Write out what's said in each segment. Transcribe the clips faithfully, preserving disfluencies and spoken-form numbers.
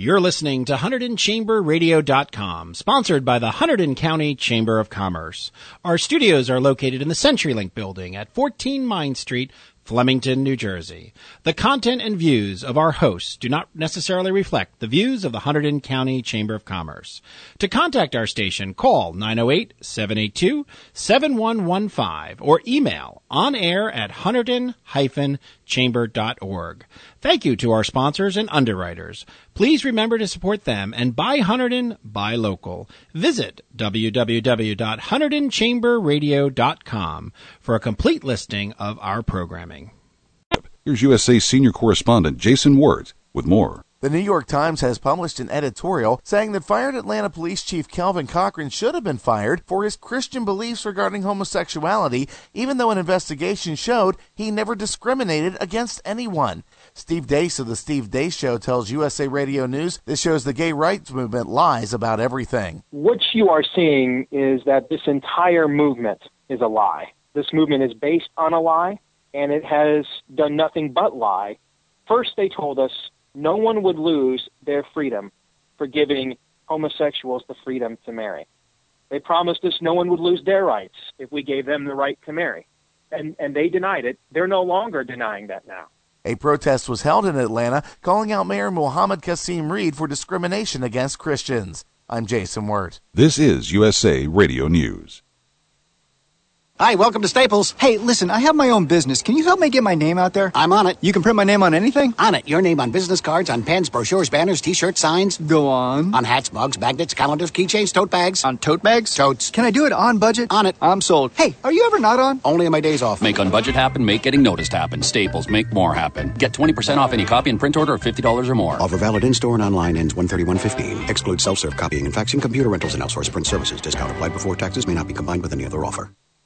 You're listening to Hunterdon Chamber Radio dot com, sponsored by the Hunterdon County Chamber of Commerce. Our studios are located in the CenturyLink building at fourteen Mine Street, Flemington, New Jersey. The content and views of our hosts do not necessarily reflect the views of the Hunterdon County Chamber of Commerce. To contact our station, call nine oh eight, seven eight two, seven one one five or email onair at hunterdon dash chamber dot org. Thank you to our sponsors and underwriters. Please remember to support them and buy Hunterdon, buy local. Visit w w w dot hunterdon chamber radio dot com for a complete listing of our programming. Here's U S A senior correspondent Jason Wirtz with more. The New York Times has published an editorial saying that fired Atlanta Police Chief Kelvin Cochran should have been fired for his Christian beliefs regarding homosexuality, even though an investigation showed he never discriminated against anyone. Steve Deace of The Steve Deace Show tells U S A Radio News this shows the gay rights movement lies about everything. What you are seeing is that this entire movement is a lie. This movement is based on a lie, and it has done nothing but lie. First, they told us no one would lose their freedom for giving homosexuals the freedom to marry. They promised us no one would lose their rights if we gave them the right to marry. And, and they denied it. They're no longer denying that now. A protest was held in Atlanta calling out Mayor Mohammed Qasim Reed for discrimination against Christians. I'm Jason Wirtz. This is U S A Radio News. Hi, welcome to Staples. Hey, listen, I have my own business. Can you help me get my name out there? I'm on it. You can print my name on anything? On it. Your name on business cards, on pens, brochures, banners, T-shirts, signs. Go on. On hats, mugs, magnets, calendars, keychains, tote bags. On tote bags? Totes. Can I do it on budget? On it. I'm sold. Hey, are you ever not on? Only on my days off. Make on budget happen, make getting noticed happen. Staples, make more happen. Get twenty percent off any copy and print order of fifty dollars or more. Offer valid in-store and online, ends one thirty-one fifteen. Excludes self-serve copying and faxing, computer rentals, and outsourced print services. Discount applied before taxes. May not be combined with any other offer.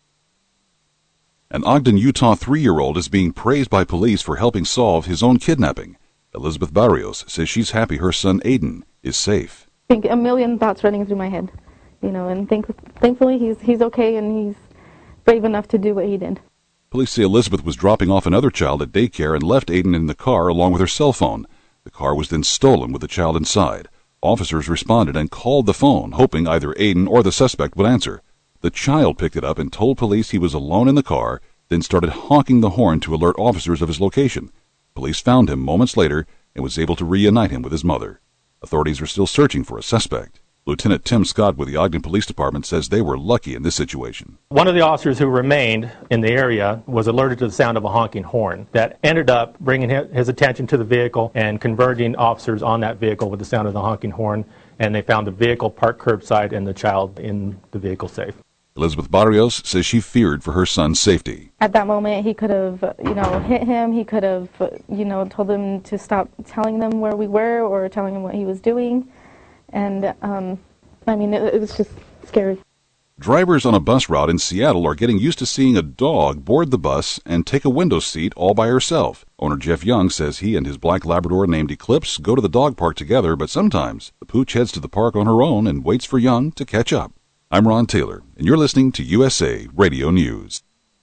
An Ogden, Utah three-year-old is being praised by police for helping solve his own kidnapping. Elizabeth Barrios says she's happy her son Aiden is safe. I think a million thoughts running through my head, you know, and think, thankfully he's he's okay and he's brave enough to do what he did. Police say Elizabeth was dropping off another child at daycare and left Aiden in the car along with her cell phone. The car was then stolen with the child inside. Officers responded and called the phone, hoping either Aiden or the suspect would answer. The child picked it up and told police he was alone in the car, then started honking the horn to alert officers of his location. Police found him moments later and was able to reunite him with his mother. Authorities are still searching for a suspect. Lieutenant Tim Scott with the Ogden Police Department says they were lucky in this situation. One of the officers who remained in the area was alerted to the sound of a honking horn. That ended up bringing his attention to the vehicle and converging officers on that vehicle with the sound of the honking horn, and they found the vehicle parked curbside and the child in the vehicle safe. Elizabeth Barrios says she feared for her son's safety. At that moment, he could have, you know, hit him. He could have, you know, told him to stop telling them where we were or telling him what he was doing. And, um, I mean, it, it was just scary. Drivers on a bus route in Seattle are getting used to seeing a dog board the bus and take a window seat all by herself. Owner Jeff Young says he and his black Labrador named Eclipse go to the dog park together, but sometimes the pooch heads to the park on her own and waits for Young to catch up. I'm Ron Taylor, and you're listening to U S A Radio News.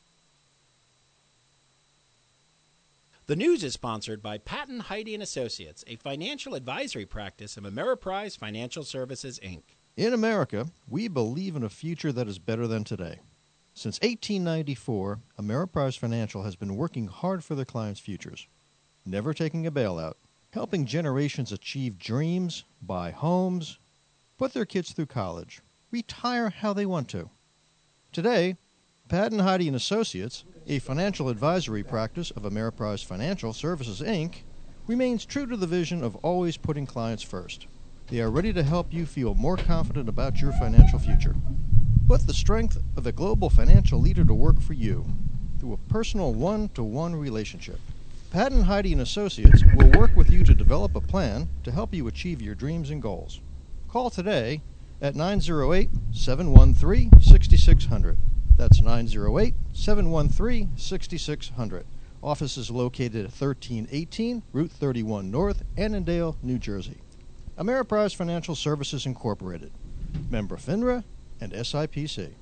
The news is sponsored by Patton, Heidi and Associates, a financial advisory practice of Ameriprise Financial Services, Incorporated. In America, we believe in a future that is better than today. Since eighteen ninety-four, Ameriprise Financial has been working hard for their clients' futures, never taking a bailout, helping generations achieve dreams, buy homes, put their kids through college, retire how they want to. Today, Patton, Heidi and Associates, a financial advisory practice of Ameriprise Financial Services, Incorporated, remains true to the vision of always putting clients first. They are ready to help you feel more confident about your financial future. Put the strength of a global financial leader to work for you through a personal one-to-one relationship. Patton, Heidi and Associates will work with you to develop a plan to help you achieve your dreams and goals. Call today at nine oh eight, seven one three, six six zero zero. That's nine oh eight, seven one three, six six zero zero. Office is located at thirteen eighteen Route thirty-one North, Annandale, New Jersey. Ameriprise Financial Services, Incorporated. Member FINRA and S I P C.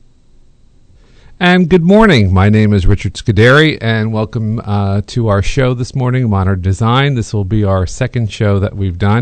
And good morning. My name is Richard Scuderi, and welcome uh, to our show this morning, Modern Design. This will be our second show that we've done.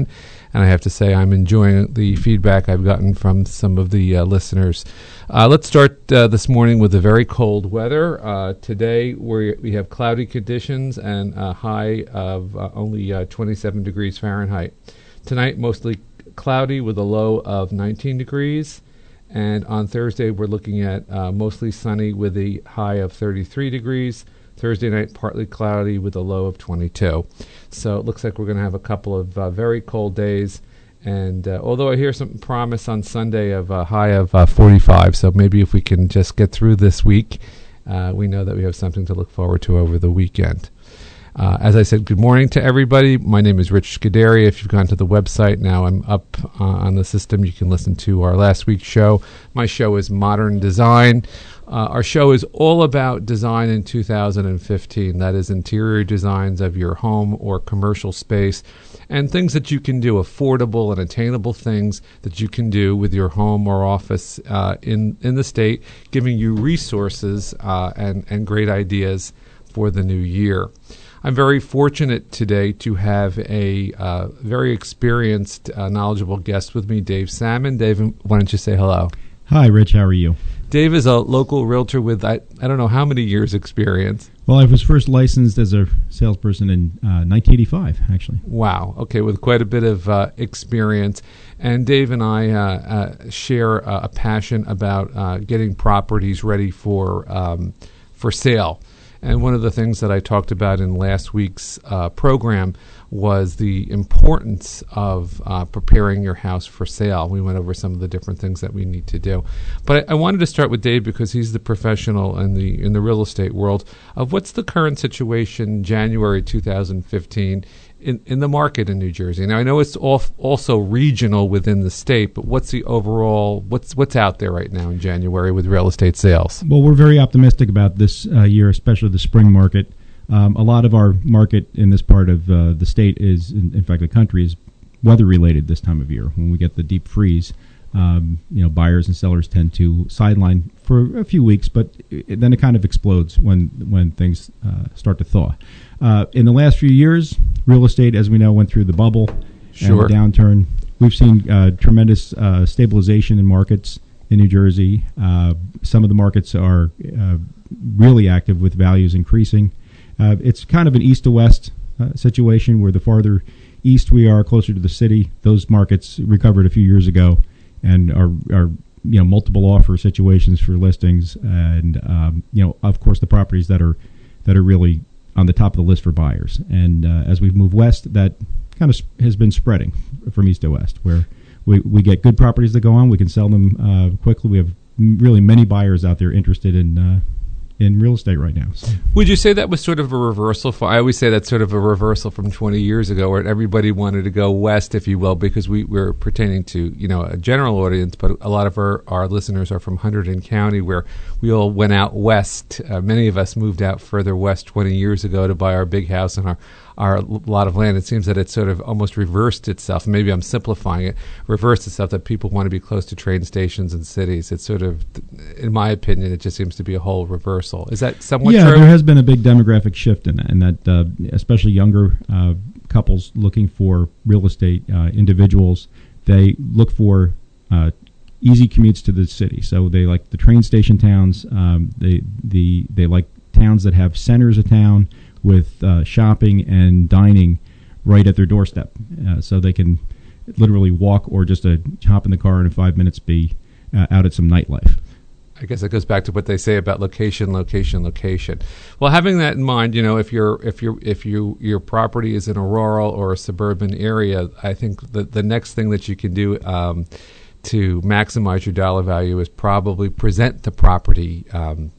and I have to say I'm enjoying the feedback I've gotten from some of the uh, listeners. Uh, let's start uh, this morning with the very cold weather. Uh, today we we have cloudy conditions and a high of uh, only uh, twenty-seven degrees Fahrenheit. Tonight mostly cloudy with a low of nineteen degrees. And on Thursday, we're looking at uh, mostly sunny with a high of thirty-three degrees. Thursday night, partly cloudy with a low of twenty-two. So it looks like we're going to have a couple of uh, very cold days. And uh, although I hear some promise on Sunday of a high of uh, forty-five, so maybe if we can just get through this week, uh, we know that we have something to look forward to over the weekend. Uh, as I said, good morning to everybody. My name is Rich Scuderi. If you've gone to the website, now I'm up uh, on the system. You can listen to our last week's show. My show is Modern Design. Uh, our show is all about design in two thousand fifteen. That is interior designs of your home or commercial space and things that you can do, affordable and attainable things that you can do with your home or office uh, in, in the state, giving you resources uh, and, and great ideas for the new year. I'm very fortunate today to have a uh, very experienced, uh, knowledgeable guest with me, Dave Salmon. Dave, why don't you say hello? Hi, Rich. How are you? Dave is a local realtor with, I, I don't know how many years experience. Well, I was first licensed as a salesperson in uh, nineteen eighty-five, actually. Wow. Okay, with quite a bit of uh, experience. And Dave and I uh, uh, share uh, a passion about uh, getting properties ready for um, for sale. And one of the things that I talked about in last week's uh, program was the importance of uh, preparing your house for sale. We went over some of the different things that we need to do. But I, I wanted to start with Dave because he's the professional in the in the real estate world of what's the current situation January two thousand fifteen in, in the market in New Jersey. Now, I know it's all, also regional within the state, but what's the overall, what's what's out there right now in January with real estate sales? Well, we're very optimistic about this uh, year, especially the spring market. Um, a lot of our market in this part of uh, the state is, in, in fact, the country is weather-related this time of year. When we get the deep freeze, um, you know, buyers and sellers tend to sideline for a few weeks, but it, then it kind of explodes when when things uh, start to thaw. Uh, in the last few years, real estate, as we know, went through the bubble sure. and the downturn. We've seen uh, tremendous uh, stabilization in markets in New Jersey. Uh, some of the markets are uh, really active with values increasing. Uh, it's kind of an east to west uh, situation where the farther east we are, closer to the city, those markets recovered a few years ago and are, are you know, multiple offer situations for listings. And, um, you know, of course, the properties that are that are really on the top of the list for buyers. And uh, as we've moved west, that kind of sp- has been spreading from east to west, where we, we get good properties that go on. We can sell them uh, quickly. We have m- really many buyers out there interested in uh, in real estate right now. So. Would you say that was sort of a reversal? For, I always say that's sort of a reversal from twenty years ago, where everybody wanted to go west, if you will, because we were pertaining to, you know, a general audience, but a lot of our, our listeners are from Hunterdon County, where we all went out west. Uh, many of us moved out further west twenty years ago to buy our big house and our our lot of land. It seems that it's sort of almost reversed itself. Maybe I'm simplifying it. Reversed itself that people want to be close to train stations and cities. It's sort of, in my opinion, it just seems to be a whole reversal. Is that somewhat yeah, true? Yeah, there has been a big demographic shift in that, and that uh, especially younger uh, couples looking for real estate, uh, individuals, they look for uh, easy commutes to the city. So they like the train station towns. Um, they the they like towns that have centers of town with uh, shopping and dining right at their doorstep, uh, so they can literally walk or just uh, hop in the car and in five minutes be uh, out at some nightlife. I guess it goes back to what they say about location, location, location. Well, having that in mind, you know, if you're if you if you your property is in a rural or a suburban area, I think the the next thing that you can do um, to maximize your dollar value is probably present the property Um,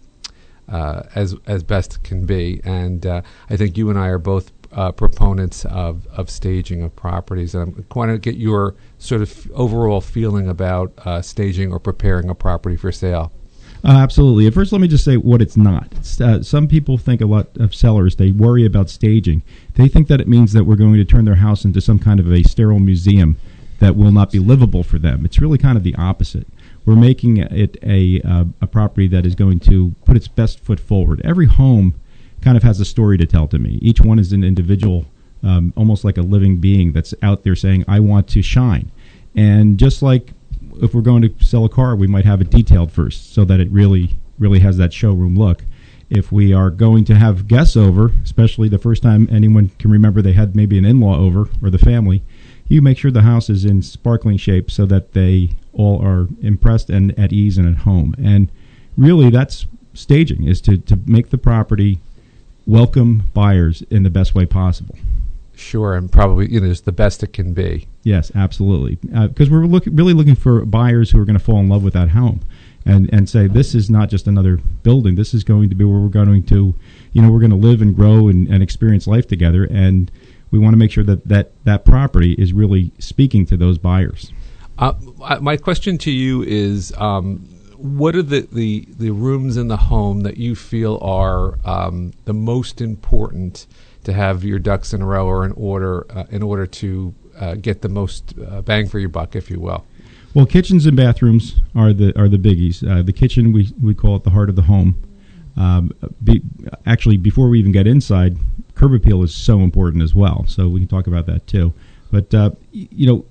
Uh, as as best can be, and uh, I think you and I are both uh, proponents of, of staging of properties. And I want to get your sort of overall feeling about uh, staging or preparing a property for sale. Uh, absolutely. At first, let me just say what it's not. It's, uh, some people think a lot of sellers, they worry about staging. They think that it means that we're going to turn their house into some kind of a sterile museum that will not be livable for them. It's really kind of the opposite. We're making it a uh, a property that is going to put its best foot forward. Every home kind of has a story to tell to me. Each one is an individual um, almost like a living being that's out there saying, I want to shine. And just like if we're going to sell a car, we might have it detailed first so that it really, really has that showroom look. If we are going to have guests over, especially the first time anyone can remember they had maybe an in-law over or the family, you make sure the house is in sparkling shape so that they all are impressed and at ease and at home. And really that's staging, is to, to make the property welcome buyers in the best way possible. Sure, and probably, you know, just the best it can be. Yes, absolutely. Because uh, we're look, really looking for buyers who are going to fall in love with that home and, and say, this is not just another building. This is going to be where we're going to, you know, we're going to live and grow and, and experience life together. And we want to make sure that that, that property is really speaking to those buyers. Uh, my question to you is, um, what are the, the, the rooms in the home that you feel are um, the most important to have your ducks in a row or in order uh, in order to uh, get the most uh, bang for your buck, if you will? Well, kitchens and bathrooms are the are the biggies. Uh, the kitchen, we we call it the heart of the home. Um, be, actually, before we even get inside, curb appeal is so important as well. So we can talk about that too. But uh, you know,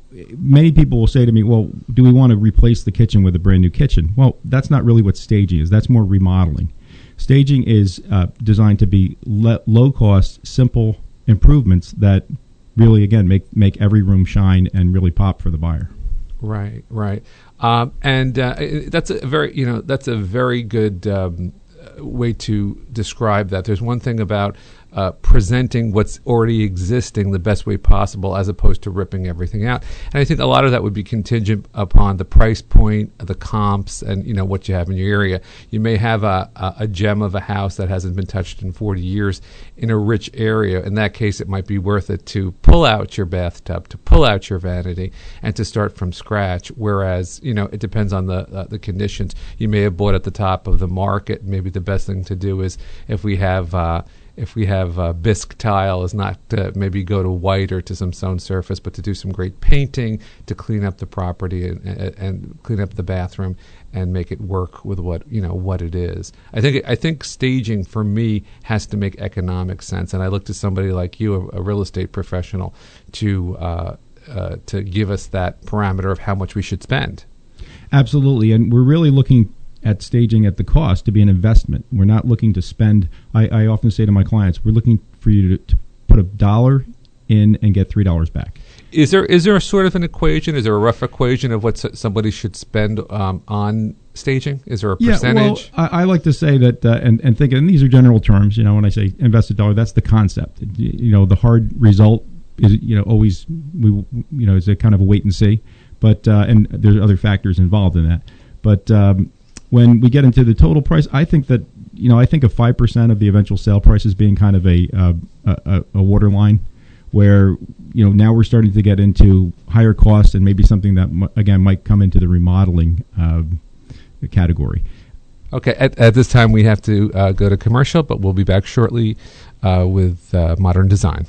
many people will say to me, "Well, do we want to replace the kitchen with a brand new kitchen?" Well, that's not really what staging is. That's more remodeling. Staging is uh, designed to be le- low-cost, simple improvements that really, again, make make every room shine and really pop for the buyer. Right, right, um, and uh, that's a very, you know, that's a very good um, way to describe that. There's one thing about uh, presenting what's already existing the best way possible, as opposed to ripping everything out. And I think a lot of that would be contingent upon the price point, the comps, and you know what you have in your area. You may have a, a, a gem of a house that hasn't been touched in forty years in a rich area. In that case, it might be worth it to pull out your bathtub, to pull out your vanity, and to start from scratch. Whereas, you know, it depends on the uh, the conditions. You may have bought at the top of the market. Maybe the best thing to do is, if we have uh, if we have uh, bisque tile, is not to maybe go to white or to some stone surface, but to do some great painting to clean up the property and, and, and clean up the bathroom and make it work with what, you know, what it is. I think I think staging for me has to make economic sense, and I look to somebody like you, a, a real estate professional, to uh, uh, to give us that parameter of how much we should spend. Absolutely, and we're really looking at staging at the cost to be an investment. We're not looking to spend. I, I often say to my clients, we're looking for you to, to put a dollar in and get three dollars back. Is there is there a sort of an equation? Is there a rough equation of what somebody should spend um, on staging? Is there a percentage? Yeah, well, I, I like to say that, uh, and, and think, and these are general terms, you know, when I say invest a dollar, that's the concept. You know, the hard result is, you know, always, we, you know, is a kind of a wait and see. But, uh, and there's other factors involved in that. But um, when we get into the total price, I think that, you know, I think of five percent of the eventual sale price as being kind of a, uh, a, a waterline, where, you know, now we're starting to get into higher costs and maybe something that, again, might come into the remodeling uh, category. Okay, at, at this time we have to uh, go to commercial, but we'll be back shortly uh, with uh, Modern Design.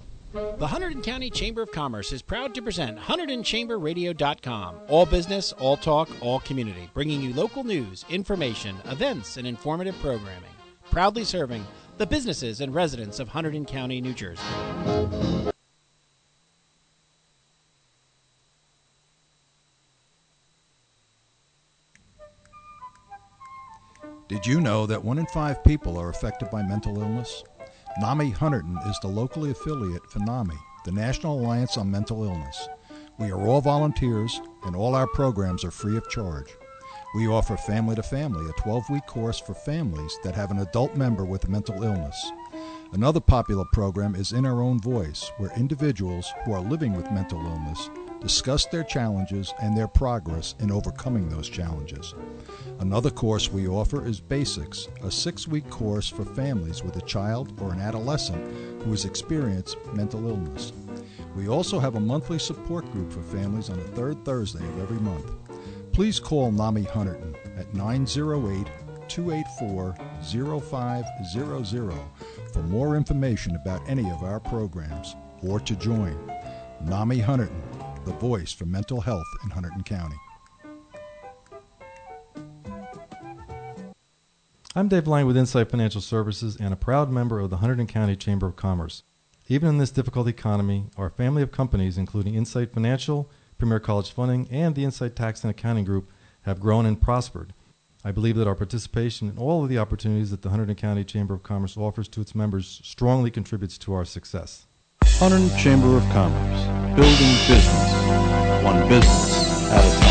The Hunterdon County Chamber of Commerce is proud to present Hunterdon Chamber Radio dot com. All business, all talk, all community, bringing you local news, information, events, and informative programming. Proudly serving the businesses and residents of Hunterdon County, New Jersey. Did you know that one in five people are affected by mental illness? NAMI Hunterdon is the locally affiliate for NAMI, the National Alliance on Mental Illness. We are all volunteers, and all our programs are free of charge. We offer Family to Family, a twelve-week course for families that have an adult member with a mental illness. Another popular program is In Our Own Voice, where individuals who are living with mental illness discuss their challenges and their progress in overcoming those challenges. Another course we offer is Basics, a six-week course for families with a child or an adolescent who has experienced mental illness. We also have a monthly support group for families on the third Thursday of every month. Please call NAMI Hunterdon at nine oh eight, two eight four, oh five hundred for more information about any of our programs or to join. NAMI Hunterdon, the voice for mental health in Hunterdon County. I'm Dave Lang with Insight Financial Services and a proud member of the Hunterdon County Chamber of Commerce. Even in this difficult economy, our family of companies, including Insight Financial, Premier College Funding, and the Insight Tax and Accounting Group, have grown and prospered. I believe that our participation in all of the opportunities that the Hunterdon County Chamber of Commerce offers to its members strongly contributes to our success. Hunterdon Chamber of Commerce, building business, one business at a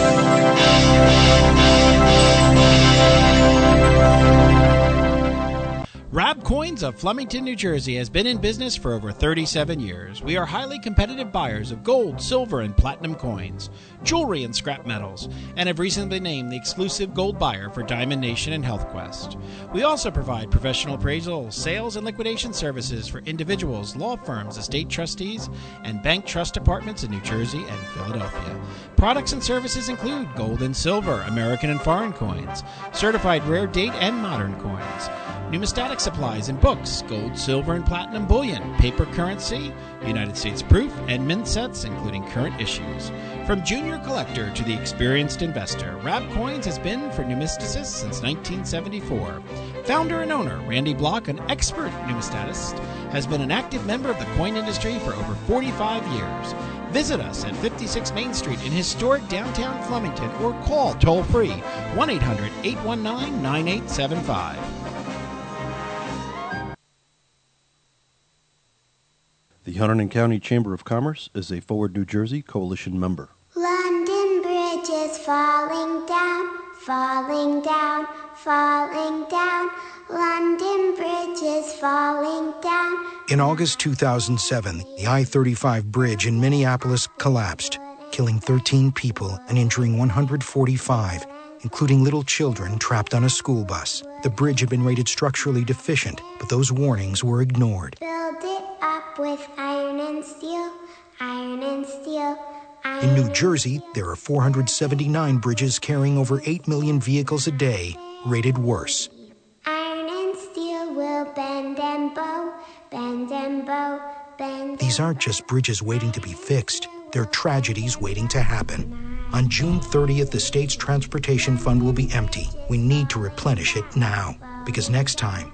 Rab Coins of Flemington, New Jersey has been in business for over thirty-seven years. We are highly competitive buyers of gold, silver, and platinum coins, jewelry, and scrap metals, and have recently been named the exclusive gold buyer for Diamond Nation and HealthQuest. We also provide professional appraisal, sales, and liquidation services for individuals, law firms, estate trustees, and bank trust departments in New Jersey and Philadelphia. Products and services include gold and silver, American and foreign coins, certified rare date and modern coins, numismatic supplies and books, gold, silver, and platinum bullion, paper currency, United States proof, and mint sets, including current issues. From junior collector to the experienced investor, Rab Coins has been for numisticists since nineteen seventy-four. Founder and owner Randy Block, an expert numismatist, has been an active member of the coin industry for over forty-five years. Visit us at fifty-six Main Street in historic downtown Flemington or call toll-free one eight hundred, eight one nine, nine eight seven five. The Hunterdon County Chamber of Commerce is a Forward New Jersey Coalition member. London Bridge is falling down, falling down, falling down. London Bridge is falling down. In August two thousand seven, the I thirty-five bridge in Minneapolis collapsed, killing thirteen people and injuring one hundred forty-five, including little children trapped on a school bus. The bridge had been rated structurally deficient, but those warnings were ignored. Build it up with iron and steel, iron and steel. In New Jersey, there are four hundred seventy-nine bridges carrying over eight million vehicles a day, rated worse. Iron and steel will bend and bow, bend and bow, bend. These aren't just bridges waiting to be fixed. They're tragedies waiting to happen. On June thirtieth, the state's transportation fund will be empty. We need to replenish it now, because next time,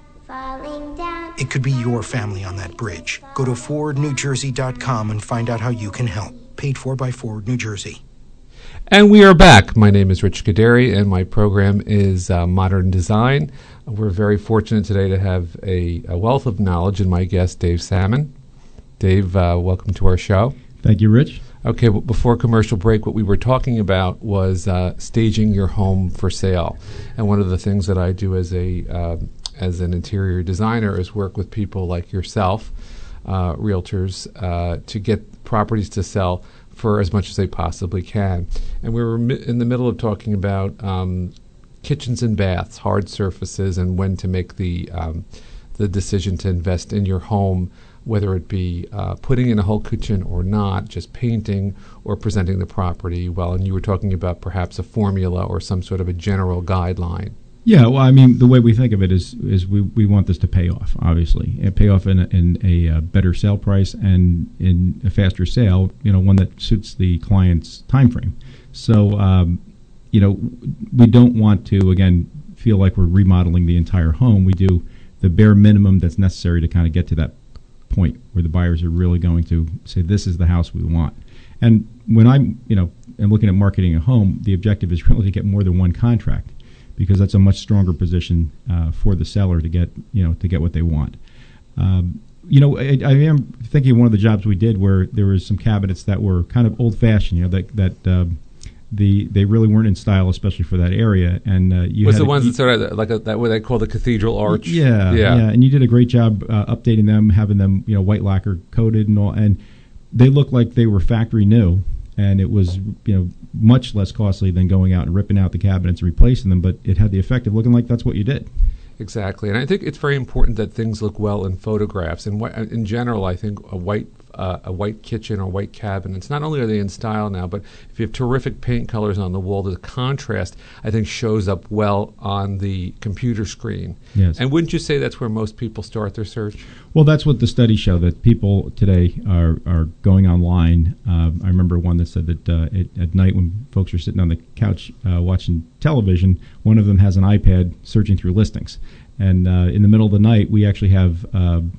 it could be your family on that bridge. Go to forward new jersey dot com and find out how you can help. Paid for by Forward New Jersey. And we are back. My name is Rich Kaderi, and my program is uh, Modern Design. We're very fortunate today to have a, a wealth of knowledge in my guest, Dave Salmon. Dave, uh, welcome to our show. Thank you, Rich. Okay, well, before commercial break, what we were talking about was uh, staging your home for sale. And one of the things that I do as a uh, as an interior designer is work with people like yourself, uh, realtors, uh, to get properties to sell for as much as they possibly can. And we were mi- in the middle of talking about um, kitchens and baths, hard surfaces, and when to make the um, the decision to invest in your home, whether it be uh, putting in a whole kitchen or not, just painting or presenting the property well. And you were talking about perhaps a formula or some sort of a general guideline. Yeah, well, I mean, the way we think of it is is we, we want this to pay off, obviously, and pay off in a, in a uh, better sale price and in a faster sale, you know, one that suits the client's time frame. So, um, you know, we don't want to, again, feel like we're remodeling the entire home. We do the bare minimum that's necessary to kind of get to that point where the buyers are really going to say, this is the house we want. And when I'm, you know, am looking at marketing a home, the objective is really to get more than one contract, because that's a much stronger position uh, for the seller to get, you know, to get what they want. Um, you know, I, I am thinking of one of the jobs we did where there was some cabinets that were kind of old-fashioned, you know, that that um, the they really weren't in style, especially for that area. And uh, you was had the a, ones you, that sort of like a, that what they call the cathedral arch. Yeah, yeah, yeah, and you did a great job uh, updating them, having them, you know, white lacquer coated and all, and they looked like they were factory new. And it was, you know, much less costly than going out and ripping out the cabinets and replacing them, but it had the effect of looking like that's what you did. Exactly, and I think it's very important that things look well in photographs. And wh- in general, I think a white uh, a white kitchen or white cabinets, not only are they in style now, but if you have terrific paint colors on the wall, the contrast, I think, shows up well on the computer screen. Yes. And wouldn't you say that's where most people start their search? Well, that's what the studies show, that people today are, are going online. Uh, I remember one that said that uh, it, at night when folks are sitting on the couch uh, watching television, one of them has an iPad searching through listings. And uh, in the middle of the night, we actually have uh,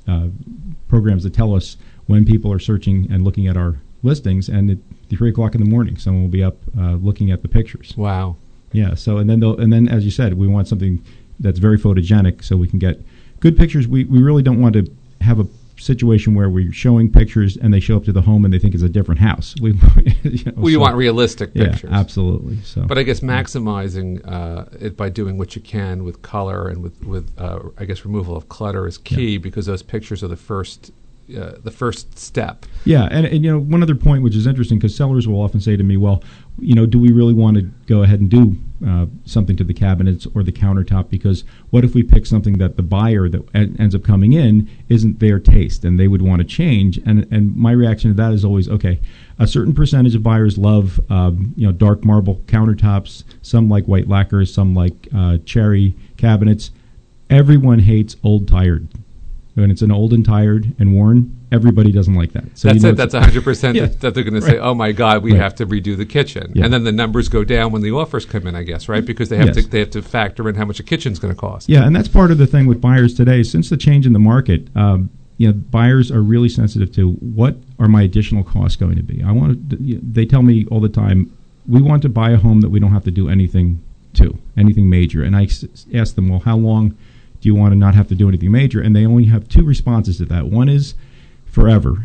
uh, programs that tell us when people are searching and looking at our listings, and at three o'clock in the morning, someone will be up uh, looking at the pictures. Wow. Yeah. So and then they'll, and then as you said, we want something that's very photogenic, so we can get good pictures. We we really don't want to have a situation where we're showing pictures and they show up to the home and they think it's a different house. We, you know, well, you so, want realistic yeah, pictures. Absolutely. So, but I guess maximizing uh, it by doing what you can with color and with with uh, I guess removal of clutter is key, yeah. because those pictures are the first. Uh, the first step. Yeah, and, and you know, one other point which is interesting, because sellers will often say to me, well, you know, do we really want to go ahead and do uh, something to the cabinets or the countertop? Because what if we pick something that the buyer that en- ends up coming in isn't their taste and they would want to change? And and my reaction to that is always, okay, a certain percentage of buyers love um, you know, dark marble countertops. Some like white lacquers. Some like uh, cherry cabinets. Everyone hates old tired. When it's an old and tired and worn, everybody doesn't like that. So that's you know it. That's one hundred percent yeah, that they're going to right. say, oh, my God, we right. have to redo the kitchen. Yeah. And then the numbers go down when the offers come in, I guess, right? Because they have, yes. to, they have to factor in how much a kitchen's going to cost. Yeah, and that's part of the thing with buyers today. Since the change in the market, um, you know, buyers are really sensitive to what are my additional costs going to be. I want to, they tell me all the time, we want to buy a home that we don't have to do anything to, anything major. And I s- ask them, well, how long do you want to not have to do anything major? And they only have two responses to that. One is forever.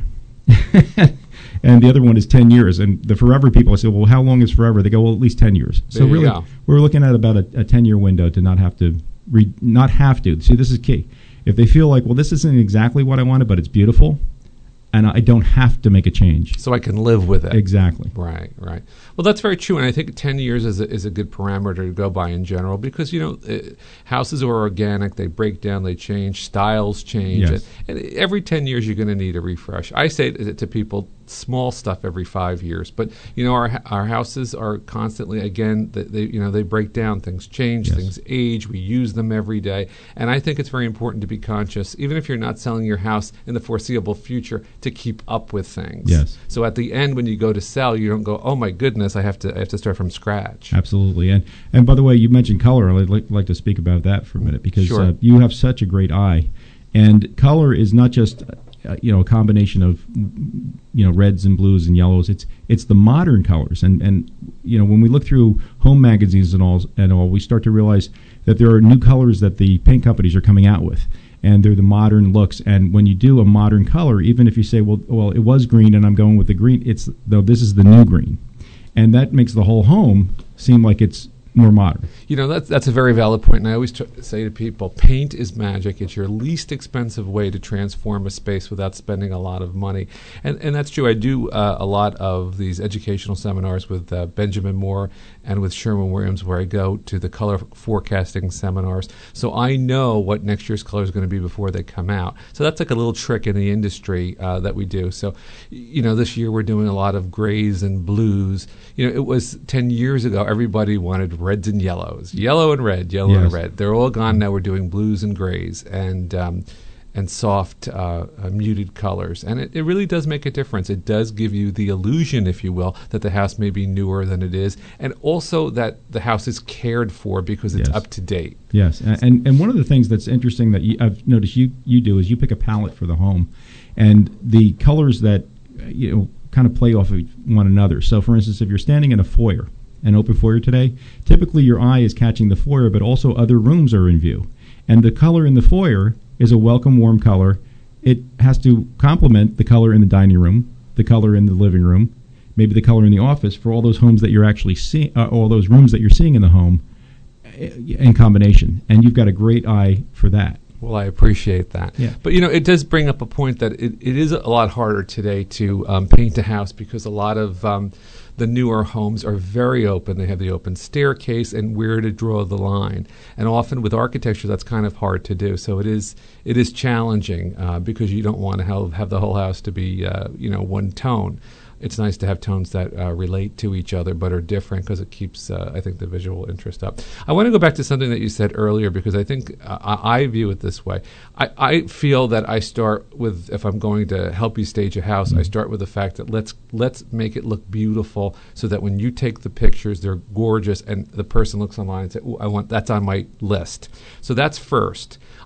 And the other one is ten years. And the forever people, I say, well, how long is forever? They go, well, at least ten years. There So you really, go. we're looking at about a, a ten-year window to not have to, re- not have to. See, this is key. If they feel like, well, this isn't exactly what I wanted, but it's beautiful, and I don't have to make a change. So I can live with it. Exactly. Right, right. Well, that's very true, and I think ten years is a, is a good parameter to go by in general, because, you know, uh, houses are organic, they break down, they change, styles change, Yes. and, and every ten years you're going to need a refresh. I say to, to people, small stuff every five years, but, you know, our our houses are constantly, again, they, they you know, they break down, things change, Yes. things age, we use them every day, and I think it's very important to be conscious, even if you're not selling your house in the foreseeable future, to keep up with things. Yes. So at the end, when you go to sell, you don't go, oh my goodness, I have to I have to start from scratch. Absolutely. And and by the way, you mentioned color. I'd like, like to speak about that for a minute, because Sure. uh, you have such a great eye. And color is not just uh, you know, a combination of, you know, reds and blues and yellows. It's it's the modern colors. And, and you know, when we look through home magazines and all, and all, we start to realize that there are new colors that the paint companies are coming out with. And they're the modern looks. And when you do a modern color, even if you say, well, well, it was green and I'm going with the green, it's though this is the new green. And that makes the whole home seem like it's more modern. You know, that's that's a very valid point, and I always tr- say to people, paint is magic. It's your least expensive way to transform a space without spending a lot of money. And and that's true. I do uh, a lot of these educational seminars with uh, Benjamin Moore and with Sherwin Williams, where I go to the color forecasting seminars. So I know what next year's color is going to be before they come out. So that's like a little trick in the industry uh, that we do. So, you know, this year we're doing a lot of grays and blues. You know, it was ten years ago, everybody wanted reds and yellows, yellow and red, yellow Yes. and red. They're all gone now. We're doing blues and grays and um, and soft uh, uh, muted colors. And it, it really does make a difference. It does give you the illusion, if you will, that the house may be newer than it is, and also that the house is cared for because it's Yes. up to date. Yes, and, and and one of the things that's interesting that you, I've noticed you, you do is you pick a palette for the home, and the colors that, you know, kind of play off of one another. So, for instance, if you're standing in a foyer, an open foyer today, typically your eye is catching the foyer, but also other rooms are in view. And the color in the foyer is a welcome, warm color. It has to complement the color in the dining room, the color in the living room, maybe the color in the office for all those homes that you're actually seeing, uh, all those rooms that you're seeing in the home in combination. And you've got a great eye for that. Well, I appreciate that. Yeah. But, you know, it does bring up a point that it, it is a lot harder today to um, paint a house because a lot of um, the newer homes are very open. They have the open staircase and where to draw the line. And often with architecture, that's kind of hard to do. So it is it is challenging uh, because you don't want to have, have the whole house to be, uh, you know, one tone. It's nice to have tones that uh, relate to each other but are different because it keeps, uh, I think, the visual interest up. I want to go back to something that you said earlier because I think uh, I, I view it this way. I, I feel that I start with, if I'm going to help you stage a house, mm-hmm. I start with the fact that let's let's make it look beautiful so that when you take the pictures, they're gorgeous and the person looks online and says, "Ooh, I want that's on my list." So that's first.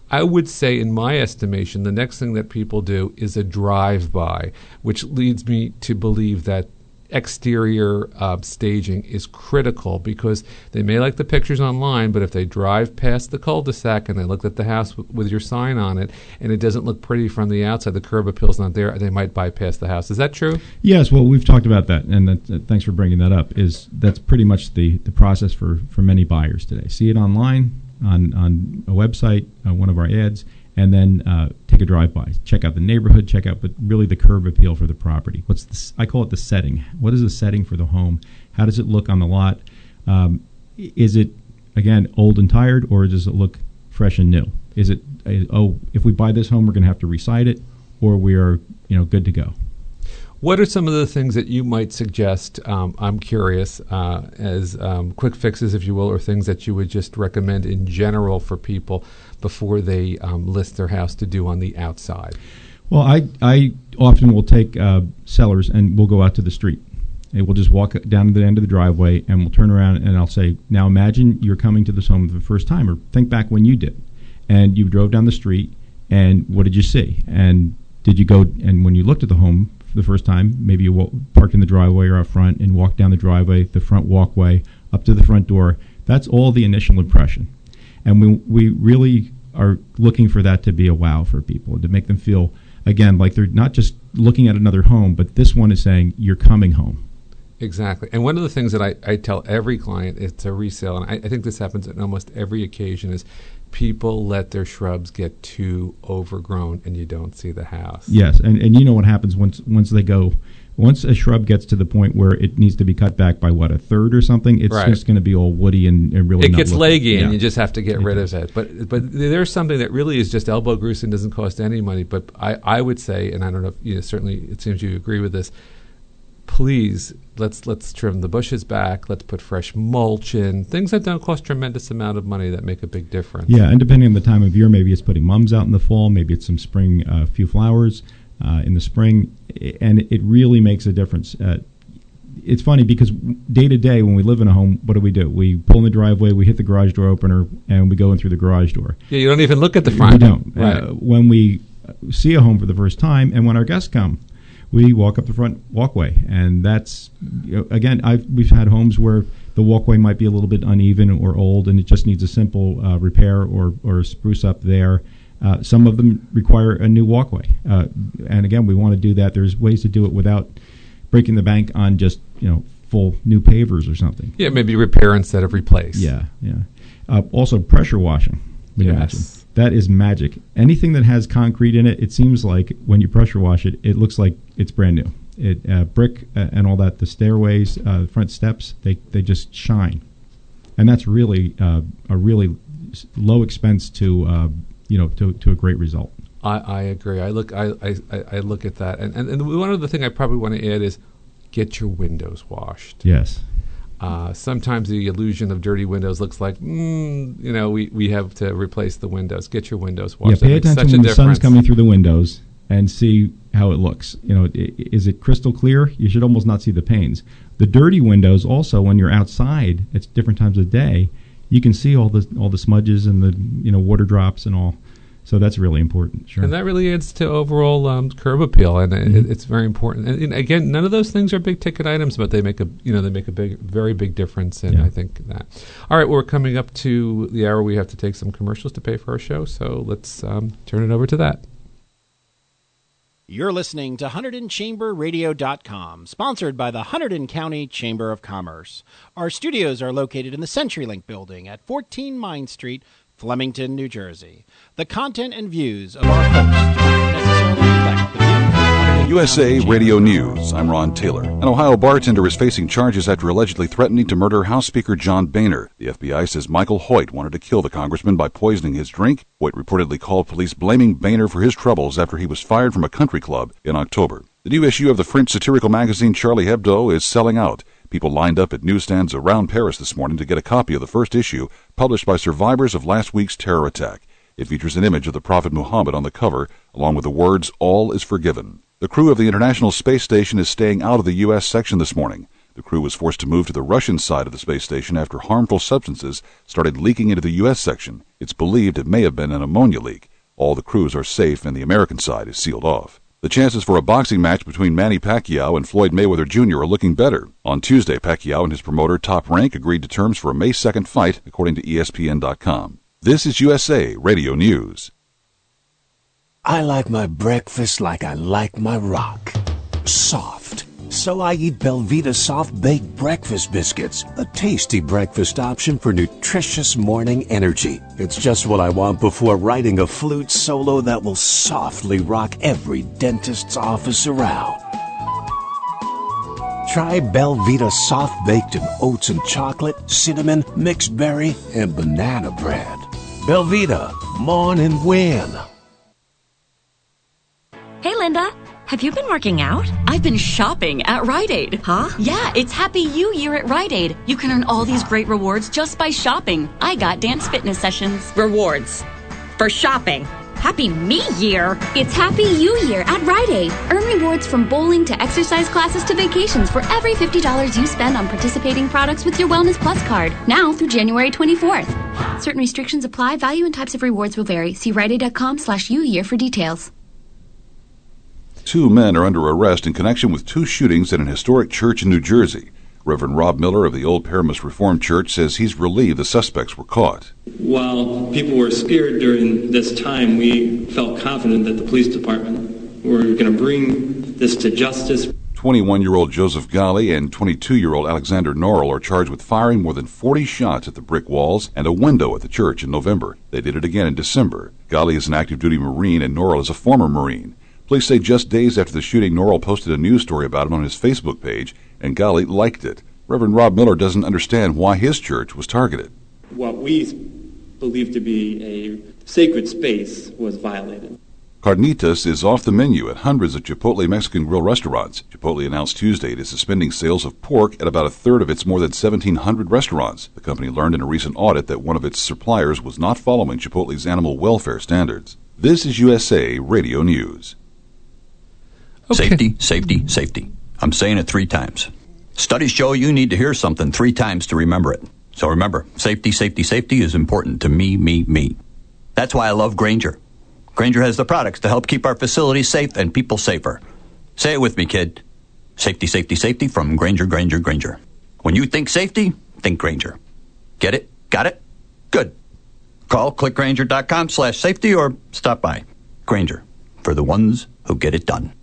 I would say, in my estimation, the next thing that people do is a drive-by, which leads me to believe that exterior uh, staging is critical, because they may like the pictures online, but if they drive past the cul-de-sac and they look at the house w- with your sign on it and it doesn't look pretty from the outside, the curb appeal's not there, they might bypass the house. Is that true? Yes, well, we've talked about that, and that, uh, thanks for bringing that up. Is that's pretty much the, the process for, for many buyers today. See it online, on, on a website, uh, one of our ads, and then uh, take a drive-by. Check out the neighborhood, check out but really the curb appeal for the property. What's the, I call it the setting. What is the setting for the home? How does it look on the lot? Um, is it, again, old and tired, or does it look fresh and new? Is it, uh, oh, if we buy this home, we're going to have to recite it, or we are, you know, good to go? What are some of the things that you might suggest, um, I'm curious, uh, as um, quick fixes, if you will, or things that you would just recommend in general for people before they um, list their house to do on the outside? Well, I, I often will take uh, sellers and we'll go out to the street. And we'll just walk down to the end of the driveway and we'll turn around and I'll say, now imagine you're coming to this home for the first time, or think back when you did. And you drove down the street, and what did you see? And did you go, and when you looked at the home the first time, maybe you w- parked in the driveway or out front and walked down the driveway, the front walkway, up to the front door. That's all the initial impression. And we we really are looking for that to be a wow for people, to make them feel, again, like they're not just looking at another home, but this one is saying, you're coming home. Exactly. And one of the things that I, I tell every client, it's a resale, and I, I think this happens on almost every occasion, is people let their shrubs get too overgrown and you don't see the house. Yes, and, and you know what happens once once they go, once a shrub gets to the point where it needs to be cut back by, what, a third or something, it's right. just going to be all woody and, and really It not gets looking. leggy, Yeah. and you just have to get rid of it. But but there's something that really is just elbow grease and doesn't cost any money. But I, I would say, and I don't know if you know, certainly it seems you agree with this, please, let's let's trim the bushes back. Let's put fresh mulch in. Things that don't cost tremendous amount of money that make a big difference. Yeah, and depending on the time of year, maybe it's putting mums out in the fall, maybe it's some spring, a uh, few flowers uh, in the spring, and it really makes a difference. Uh, it's funny because day to day when we live in a home, what do we do? We pull in the driveway, we hit the garage door opener, and we go in through the garage door. Yeah, you don't even look at the front. We don't. Right. Uh, when we see a home for the first time, and when our guests come, we walk up the front walkway, and that's, you know, again, I've, we've had homes where the walkway might be a little bit uneven or old, and it just needs a simple uh, repair or, or spruce up there. Uh, some of them require a new walkway, uh, and again, we want to do that. There's ways to do it without breaking the bank on just, you know, full new pavers or something. Yeah, maybe repair instead of replace. Yeah, yeah. Uh, also, pressure washing. We Yes. mentioned. That is magic. Anything that has concrete in it, it seems like when you pressure wash it, it looks like it's brand new. It uh, brick uh, and all that, the stairways, uh, front steps, they, they just shine, and that's really uh, a really low expense to uh, you know to, to a great result. I, I agree. I look I, I, I look at that, and, and and one other thing I probably want to add is get your windows washed. Yes. Uh, sometimes the illusion of dirty windows looks like, mm, you know, we, we have to replace the windows. Get your windows washed. Yeah, pay That makes attention such a when the sun's difference. coming through the windows and see how it looks. You know, i- is it crystal clear? You should almost not see the panes. The dirty windows also, when you're outside at different times of day, you can see all the all the smudges and the you know water drops and all. So that's really important. Sure. And that really adds to overall um, curb appeal, and Mhm. it, it's very important. And, and again, none of those things are big ticket items, but they make a you know they make a big, very big difference. And Yeah. I think that. All right, we're coming up to the hour. We have to take some commercials to pay for our show, so let's um, turn it over to that. You're listening to Hunterdon Chamber Radio dot com, sponsored by the Hunterdon County Chamber of Commerce. Our studios are located in the CenturyLink building at fourteen Mine Street, Flemington, New Jersey. The content and views of our hosts do not necessarily reflect the views of Hunterdon U S A County Radio Chamber. News. I'm Ron Taylor. An Ohio bartender is facing charges after allegedly threatening to murder House Speaker John Boehner. The F B I says Michael Hoyt wanted to kill the congressman by poisoning his drink. Hoyt reportedly called police blaming Boehner for his troubles after he was fired from a country club in October. The new issue of the French satirical magazine Charlie Hebdo is selling out. People lined up at newsstands around Paris this morning to get a copy of the first issue, published by survivors of last week's terror attack. It features an image of the Prophet Muhammad on the cover, along with the words, "All is forgiven." The crew of the International Space Station is staying out of the U S section this morning. The crew was forced to move to the Russian side of the space station after harmful substances started leaking into the U S section. It's believed it may have been an ammonia leak. All the crews are safe and the American side is sealed off. The chances for a boxing match between Manny Pacquiao and Floyd Mayweather Junior are looking better. On Tuesday, Pacquiao and his promoter Top Rank agreed to terms for a May second fight, according to E S P N dot com. This is U S A Radio News. I like my breakfast like I like my rock. Soft. So I eat Belvita Soft Baked Breakfast Biscuits, a tasty breakfast option for nutritious morning energy. It's just what I want before writing a flute solo that will softly rock every dentist's office around. Try Belvita Soft Baked in oats and chocolate, cinnamon, mixed berry, and banana bread. Belvita, morning win. Hey, Linda. Have you been working out? I've been shopping at Rite Aid. Huh? Yeah, it's Happy You Year at Rite Aid. You can earn all these great rewards just by shopping. I got dance fitness sessions. Rewards. For shopping. Happy Me Year. It's Happy You Year at Rite Aid. Earn rewards from bowling to exercise classes to vacations for every fifty dollars you spend on participating products with your Wellness Plus card. Now through January twenty-fourth. Certain restrictions apply. Value and types of rewards will vary. See rite aid dot com slash U year for details. Two men are under arrest in connection with two shootings at an historic church in New Jersey. Reverend Rob Miller of the Old Paramus Reformed Church says he's relieved the suspects were caught. While people were scared during this time, we felt confident that the police department were going to bring this to justice. twenty-one-year-old Joseph Ghali and twenty-two-year-old Alexander Norrell are charged with firing more than forty shots at the brick walls and a window at the church in November. They did it again in December. Ghali is an active-duty Marine and Norrell is a former Marine. Police say just days after the shooting, Norrell posted a news story about him on his Facebook page, and Ghali liked it. Reverend Rob Miller doesn't understand why his church was targeted. What we believe to be a sacred space was violated. Carnitas is off the menu at hundreds of Chipotle Mexican grill restaurants. Chipotle announced Tuesday it is suspending sales of pork at about a third of its more than seventeen hundred restaurants. The company learned in a recent audit that one of its suppliers was not following Chipotle's animal welfare standards. This is U S A Radio News. Okay. Safety, safety, safety. I'm saying it three times. Studies show you need to hear something three times to remember it. So remember, safety, safety, safety is important to me, me, me. That's why I love Grainger. Grainger has the products to help keep our facilities safe and people safer. Say it with me, kid. Safety, safety, safety from Grainger, Grainger, Grainger. When you think safety, think Grainger. Get it? Got it? Good. Call clickgrainger.com slash safety or stop by. Grainger, for the ones who get it done.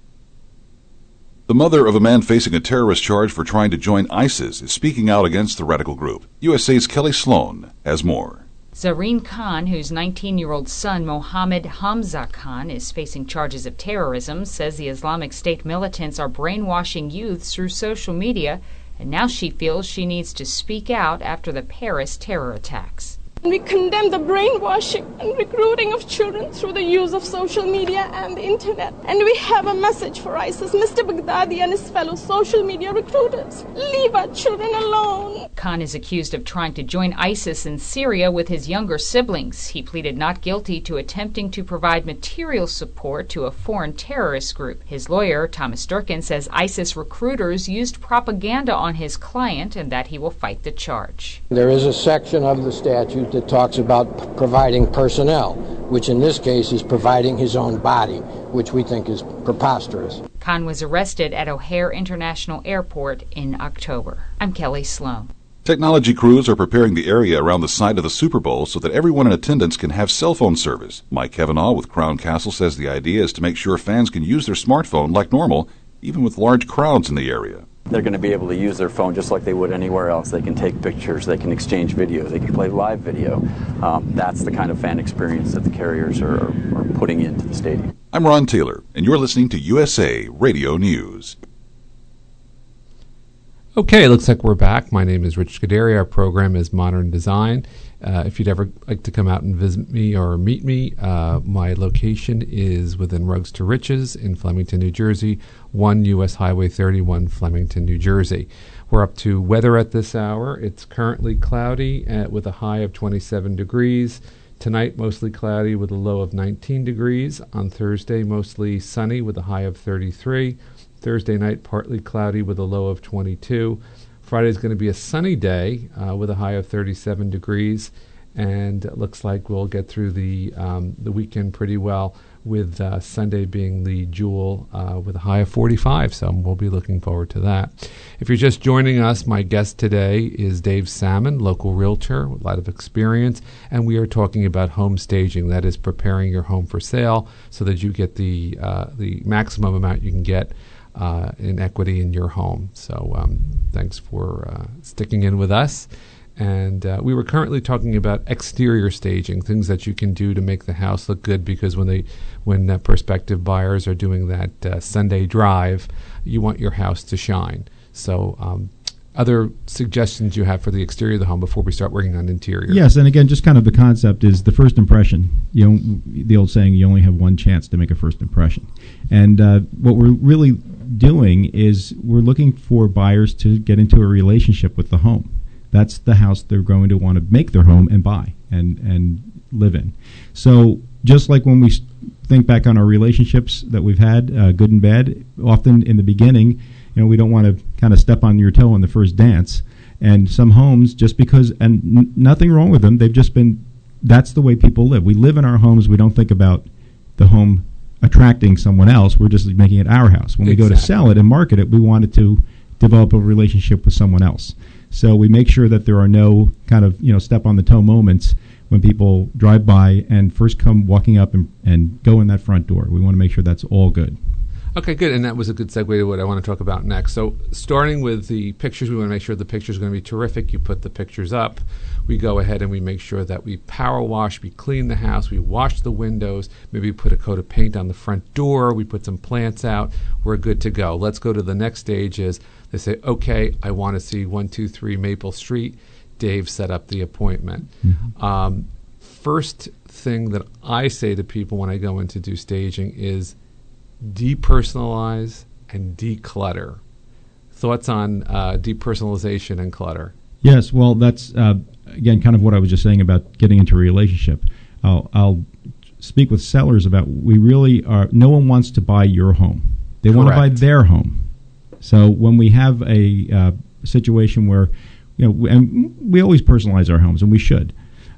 The mother of a man facing a terrorist charge for trying to join ISIS is speaking out against the radical group. U S A's Kelly Sloan has more. Zareen Khan, whose nineteen-year-old son Mohammed Hamza Khan is facing charges of terrorism, says the Islamic State militants are brainwashing youths through social media, and now she feels she needs to speak out after the Paris terror attacks. We condemn the brainwashing and recruiting of children through the use of social media and the internet. And we have a message for ISIS, Mister Baghdadi and his fellow social media recruiters. Leave our children alone. Khan is accused of trying to join ISIS in Syria with his younger siblings. He pleaded not guilty to attempting to provide material support to a foreign terrorist group. His lawyer, Thomas Durkin, says ISIS recruiters used propaganda on his client and that he will fight the charge. There is a section of the statute that talks about providing personnel, which in this case is providing his own body, which we think is preposterous. Khan was arrested at O'Hare International Airport in October. I'm Kelly Sloan. Technology crews are preparing the area around the site of the Super Bowl so that everyone in attendance can have cell phone service. Mike Kavanaugh with Crown Castle says the idea is to make sure fans can use their smartphone like normal, even with large crowds in the area. They're going to be able to use their phone just like they would anywhere else. They can take pictures, they can exchange videos, they can play live video. Um, that's the kind of fan experience that the carriers are, are putting into the stadium. I'm Ron Taylor, and you're listening to U S A Radio News. Okay, looks like we're back. My name is Rich Scuderi. Our program is Modern Design. Uh, if you'd ever like to come out and visit me or meet me, uh, my location is within Rugs to Riches in Flemington, New Jersey, one U S Highway thirty-one, Flemington, New Jersey. We're up to weather at this hour. It's currently cloudy at, with a high of twenty-seven degrees. Tonight, mostly cloudy with a low of nineteen degrees. On Thursday, mostly sunny with a high of thirty-three. Thursday night, partly cloudy with a low of twenty-two. Friday's going to be a sunny day uh, with a high of thirty-seven degrees, and it looks like we'll get through the um, the weekend pretty well, with uh, Sunday being the jewel uh, with a high of forty-five. So we'll be looking forward to that. If you're just joining us, my guest today is Dave Salmon, local realtor with a lot of experience, and we are talking about home staging. That is preparing your home for sale so that you get the uh, the maximum amount you can get uh, in equity in your home. So um, thanks for uh, sticking in with us. And uh, we were currently talking about exterior staging, things that you can do to make the house look good, because when they, when uh, prospective buyers are doing that uh, Sunday drive, you want your house to shine. So um, other suggestions you have for the exterior of the home before we start working on interior? Yes, and again, just kind of the concept is the first impression. You know, the old saying, you only have one chance to make a first impression. And uh, what we're really doing is we're looking for buyers to get into a relationship with the home. That's the house they're going to want to make their home and buy and, and live in. So just like when we think back on our relationships that we've had, uh, good and bad, often in the beginning, you know, we don't want to kind of step on your toe on the first dance. And some homes, just because, and n- nothing wrong with them, they've just been, that's the way people live. We live in our homes. We don't think about the home attracting someone else. We're just making it our house. When we exactly. go to sell it and market it, we want it to develop a relationship with someone else. So we make sure that there are no kind of, you know, step on the toe moments when people drive by and first come walking up and, and go in that front door. We want to make sure that's all good. Okay, good. And that was a good segue to what I want to talk about next. So starting with the pictures, we want to make sure the pictures are going to be terrific. You put the pictures up. We go ahead and we make sure that we power wash, we clean the house, we wash the windows, maybe we put a coat of paint on the front door, we put some plants out. We're good to go. Let's go to the next stage is they say, okay, I want to see one two three Maple Street. Dave set up the appointment. Mm-hmm. Um, first thing that I say to people when I go in to do staging is depersonalize and declutter. Thoughts on uh, depersonalization and clutter? Yes, well, that's, uh, again, kind of what I was just saying about getting into a relationship. I'll, I'll speak with sellers about, we really are, no one wants to buy your home. They Correct. want to buy their home. So when we have a uh, situation where, you know, and we always personalize our homes, and we should.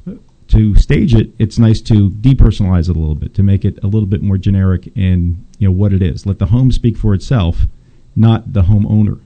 To stage it, it's nice to depersonalize it a little bit, to make it a little bit more generic in, you know, what it is. Let the home speak for itself, not the homeowner.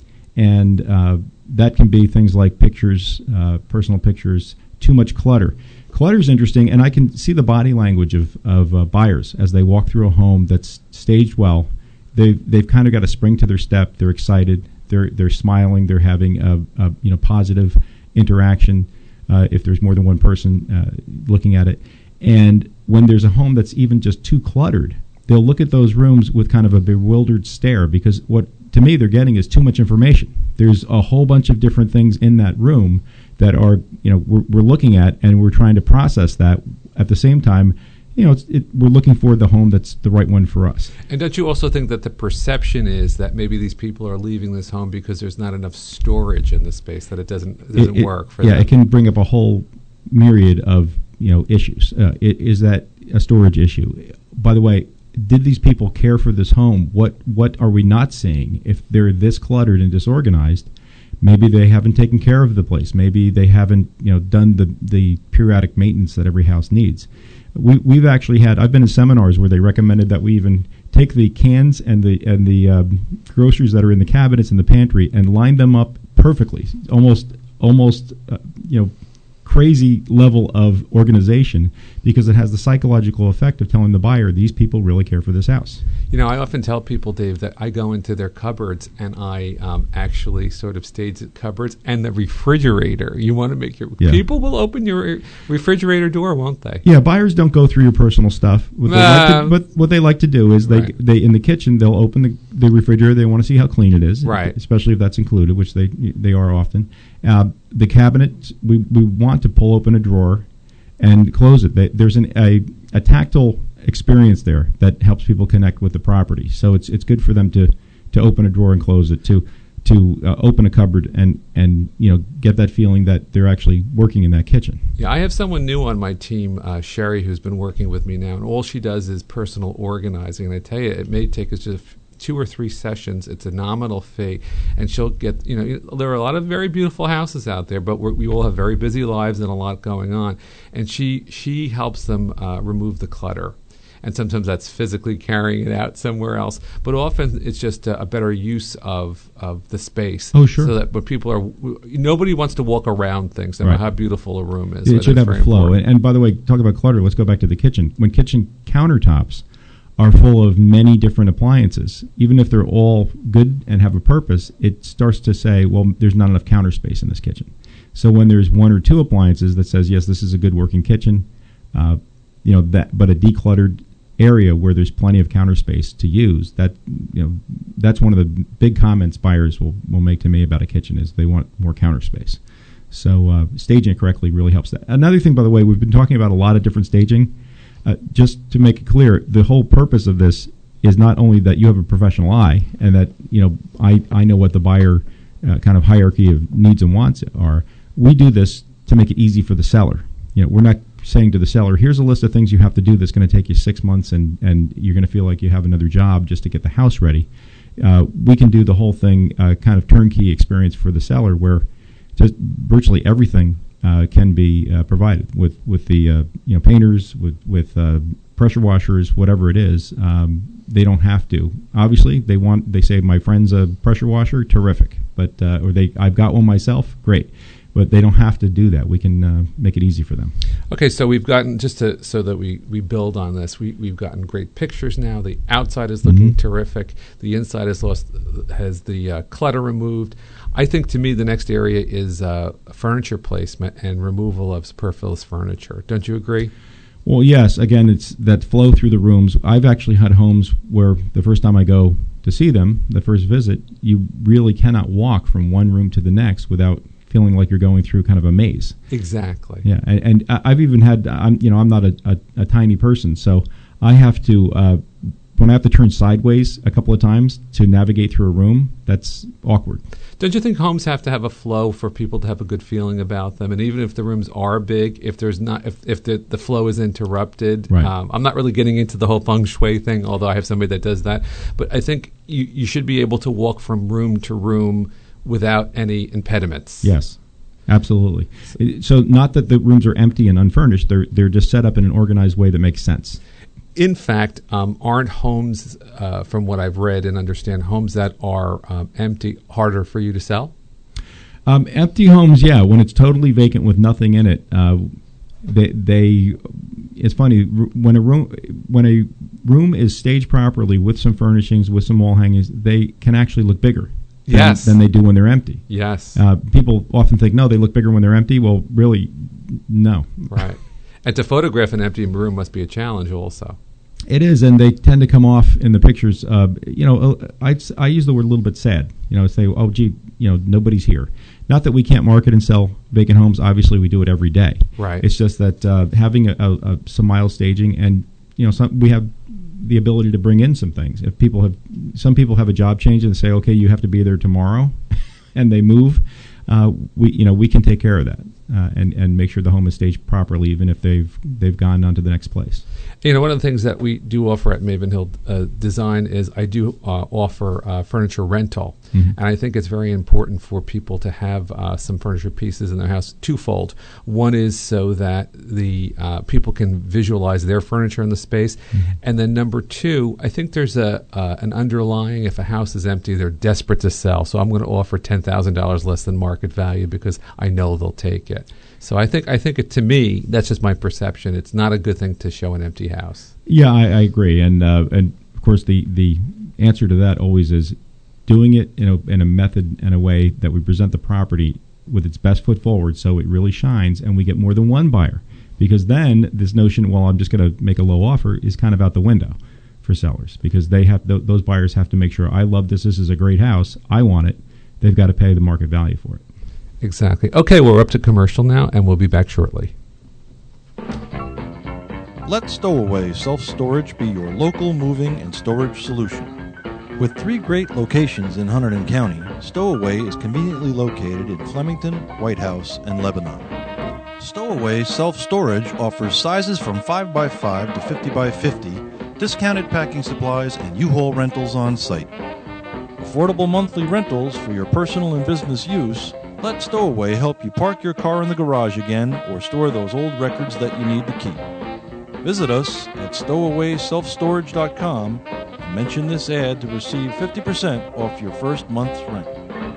And uh, that can be things like pictures, uh, personal pictures, too much clutter. Clutter is interesting, and I can see the body language of, of uh, buyers as they walk through a home that's staged well. They've, they've kind of got a spring to their step. They're excited. They're, they're smiling. They're having a, a you know positive interaction. Uh, if there's more than one person uh, looking at it. And when there's a home that's even just too cluttered, they'll look at those rooms with kind of a bewildered stare, because what, to me, they're getting is too much information. There's a whole bunch of different things in that room that are, you know, we're, we're looking at, and we're trying to process that. At the same time, you know, it's, it, we're looking for the home that's the right one for us. And don't you also think that the perception is that maybe these people are leaving this home because there's not enough storage in the space, that it doesn't it doesn't it, it, work for yeah, them? Yeah, it can bring up a whole myriad of, you know, issues. Uh, it, is that a storage issue? By the way, did these people care for this home? What what are we not seeing? If they're this cluttered and disorganized, maybe they haven't taken care of the place. Maybe they haven't, you know, done the, the periodic maintenance that every house needs. We, we've actually had, I've been in seminars where they recommended that we even take the cans and the and the um, groceries that are in the cabinets in the pantry and line them up perfectly, almost almost uh, you know crazy level of organization, because it has the psychological effect of telling the buyer these people really care for this house. You know, I often tell people, Dave, that I go into their cupboards and I um, actually sort of stage the cupboards and the refrigerator. You want to make your yeah. people will open your refrigerator door, won't they? Yeah, buyers don't go through your personal stuff. What they um, like to, but what they like to do is they right. they in the kitchen they'll open the, the refrigerator. They want to see how clean it is, right? Especially if that's included, which they they are often. Uh, the cabinet, we we want to pull open a drawer and close it. They, there's an, a a tactile experience there that helps people connect with the property. So it's it's good for them to, to open a drawer and close it, to to uh, open a cupboard and, and you know get that feeling that they're actually working in that kitchen. Yeah, I have someone new on my team, uh, Sherry, who's been working with me now, and all she does is personal organizing. And I tell you, it may take us just two or three sessions. It's a nominal fee, and she'll get, you know, there are a lot of very beautiful houses out there, but we're, we all have very busy lives and a lot going on, and she she helps them uh, remove the clutter. And sometimes that's physically carrying it out somewhere else. But often it's just a, a better use of, of the space. Oh, sure. So that when people are, nobody wants to walk around things, no matter how beautiful a room is. It should have a flow. And, and by the way, talk about clutter, let's go back to the kitchen. When kitchen countertops are full of many different appliances, even if they're all good and have a purpose, it starts to say, well, there's not enough counter space in this kitchen. So when there's one or two appliances that says, yes, this is a good working kitchen, uh, you know, that, but a decluttered area where there's plenty of counter space to use, that, you know, that's one of the big comments buyers will, will make to me about a kitchen is they want more counter space. So uh, staging it correctly really helps that. Another thing, by the way, we've been talking about a lot of different staging. Uh, just to make it clear, the whole purpose of this is not only that you have a professional eye and that, you know, I, I know what the buyer uh, kind of hierarchy of needs and wants are. We do this to make it easy for the seller. You know, we're not saying to the seller, here's a list of things you have to do that's going to take you six months and, and you're going to feel like you have another job just to get the house ready. Uh, we can do the whole thing uh, kind of turnkey experience for the seller where just virtually everything uh, can be uh, provided with, with the uh, you know painters, with, with uh, pressure washers, whatever it is. Um, they don't have to. Obviously, they want. They say, my friend's a pressure washer, terrific. But uh, or they, I've got one myself, great. But they don't have to do that. We can uh, make it easy for them. Okay, so we've gotten, just to, so that we, we build on this, we, we've gotten great pictures now. The outside is looking mm-hmm. terrific. The inside has lost, has the uh, clutter removed. I think, to me, the next area is uh, furniture placement and removal of superfluous furniture. Don't you agree? Well, yes. Again, it's that flow through the rooms. I've actually had homes where the first time I go to see them, the first visit, you really cannot walk from one room to the next without feeling like you're going through kind of a maze. Exactly. Yeah, and, and I've even had, I'm, you know, I'm not a, a, a tiny person, so I have to, uh, when I have to turn sideways a couple of times to navigate through a room, that's awkward. Don't you think homes have to have a flow for people to have a good feeling about them? And even if the rooms are big, if there's not, if, if the, the flow is interrupted, right. um, I'm not really getting into the whole feng shui thing, although I have somebody that does that. But I think you, you should be able to walk from room to room without any impediments. Yes, absolutely. So not that the rooms are empty and unfurnished, they're they're just set up in an organized way that makes sense. In fact, um, aren't homes, uh, from what I've read and understand, homes that are um, empty harder for you to sell? Um, empty homes, yeah. When it's totally vacant with nothing in it, uh, they, they it's funny, when a room when a room is staged properly with some furnishings, with some wall hangings, they can actually look bigger. Than, yes. than they do when they're empty. Yes. Uh, people often think, no, they look bigger when they're empty. Well, really, no. Right. And to photograph an empty room must be a challenge also. It is, and they tend to come off in the pictures. Uh, you know, I, I use the word a little bit sad. You know, say, oh, gee, you know, nobody's here. Not that we can't market and sell vacant homes. Obviously, we do it every day. Right. It's just that uh, having a, a, a, some mild staging, and, you know, some, we have the ability to bring in some things. If people have, some people have a job change and say, okay, you have to be there tomorrow, and they move, uh, we, you know, we can take care of that uh, and and make sure the home is staged properly, even if they've they've gone on to the next place. You know, one of the things that we do offer at Maven Hill uh, Design is I do uh, offer uh, furniture rental. Mm-hmm. And I think it's very important for people to have uh, some furniture pieces in their house twofold. One is so that the uh, people can visualize their furniture in the space. Mm-hmm. And then number two, I think there's a uh, an underlying, if a house is empty, they're desperate to sell. So I'm going to offer ten thousand dollars less than market value because I know they'll take it. So I think I think it, to me, that's just my perception. It's not a good thing to show an empty house. Yeah, I, I agree, and uh, and of course the, the answer to that always is doing it in a in a method and a way that we present the property with its best foot forward, so it really shines, and we get more than one buyer. Because then this notion, well, I'm just going to make a low offer, is kind of out the window for sellers, because they have th- those buyers have to make sure, I love this. This is a great house. I want it. They've got to pay the market value for it. Exactly. Okay, well, we're up to commercial now, and we'll be back shortly. Let Stowaway Self-Storage be your local moving and storage solution. With three great locations in Hunterdon County, Stowaway is conveniently located in Flemington, White House, and Lebanon. Stowaway Self-Storage offers sizes from five by five to fifty by fifty discounted packing supplies, and U-Haul rentals on site. Affordable monthly rentals for your personal and business use. Let Stowaway help you park your car in the garage again or store those old records that you need to keep. Visit us at stowaway self storage dot com and mention this ad to receive fifty percent off your first month's rent.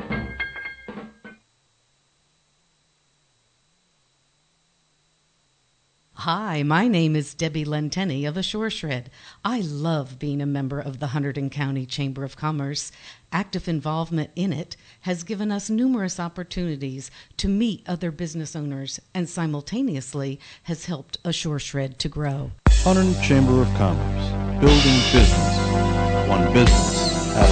Hi, my name is Debbie Lenteni of Assure Shred. I love being a member of the Hunterdon County Chamber of Commerce. Active involvement in it has given us numerous opportunities to meet other business owners and simultaneously has helped Assure Shred to grow. Hunterdon Chamber of Commerce, building business, one business at a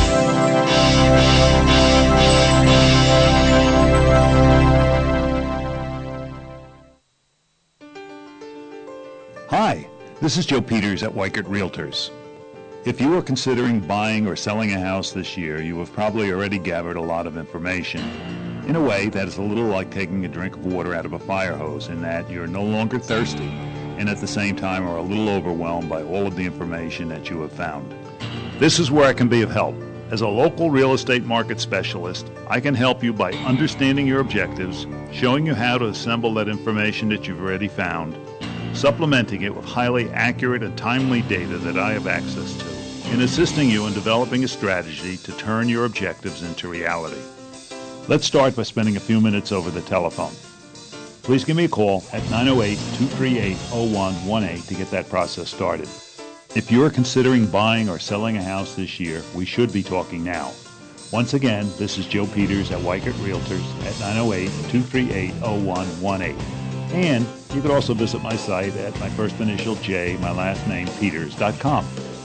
Hi, this is Joe Peters at Weichert Realtors. If you are considering buying or selling a house this year, you have probably already gathered a lot of information. In a way, that is a little like taking a drink of water out of a fire hose in that you're no longer thirsty and at the same time are a little overwhelmed by all of the information that you have found. This is where I can be of help. As a local real estate market specialist, I can help you by understanding your objectives, showing you how to assemble that information that you've already found, supplementing it with highly accurate and timely data that I have access to, and assisting you in developing a strategy to turn your objectives into reality. Let's start by spending a few minutes over the telephone. Please give me a call at nine oh eight, two three eight, oh one one eight to get that process started. If you are considering buying or selling a house this year, we should be talking now. Once again, this is Joe Peters at Weichert Realtors at nine oh eight, two three eight, oh one one eight. And you could also visit my site at my first initial J, my last name, Peters dot com.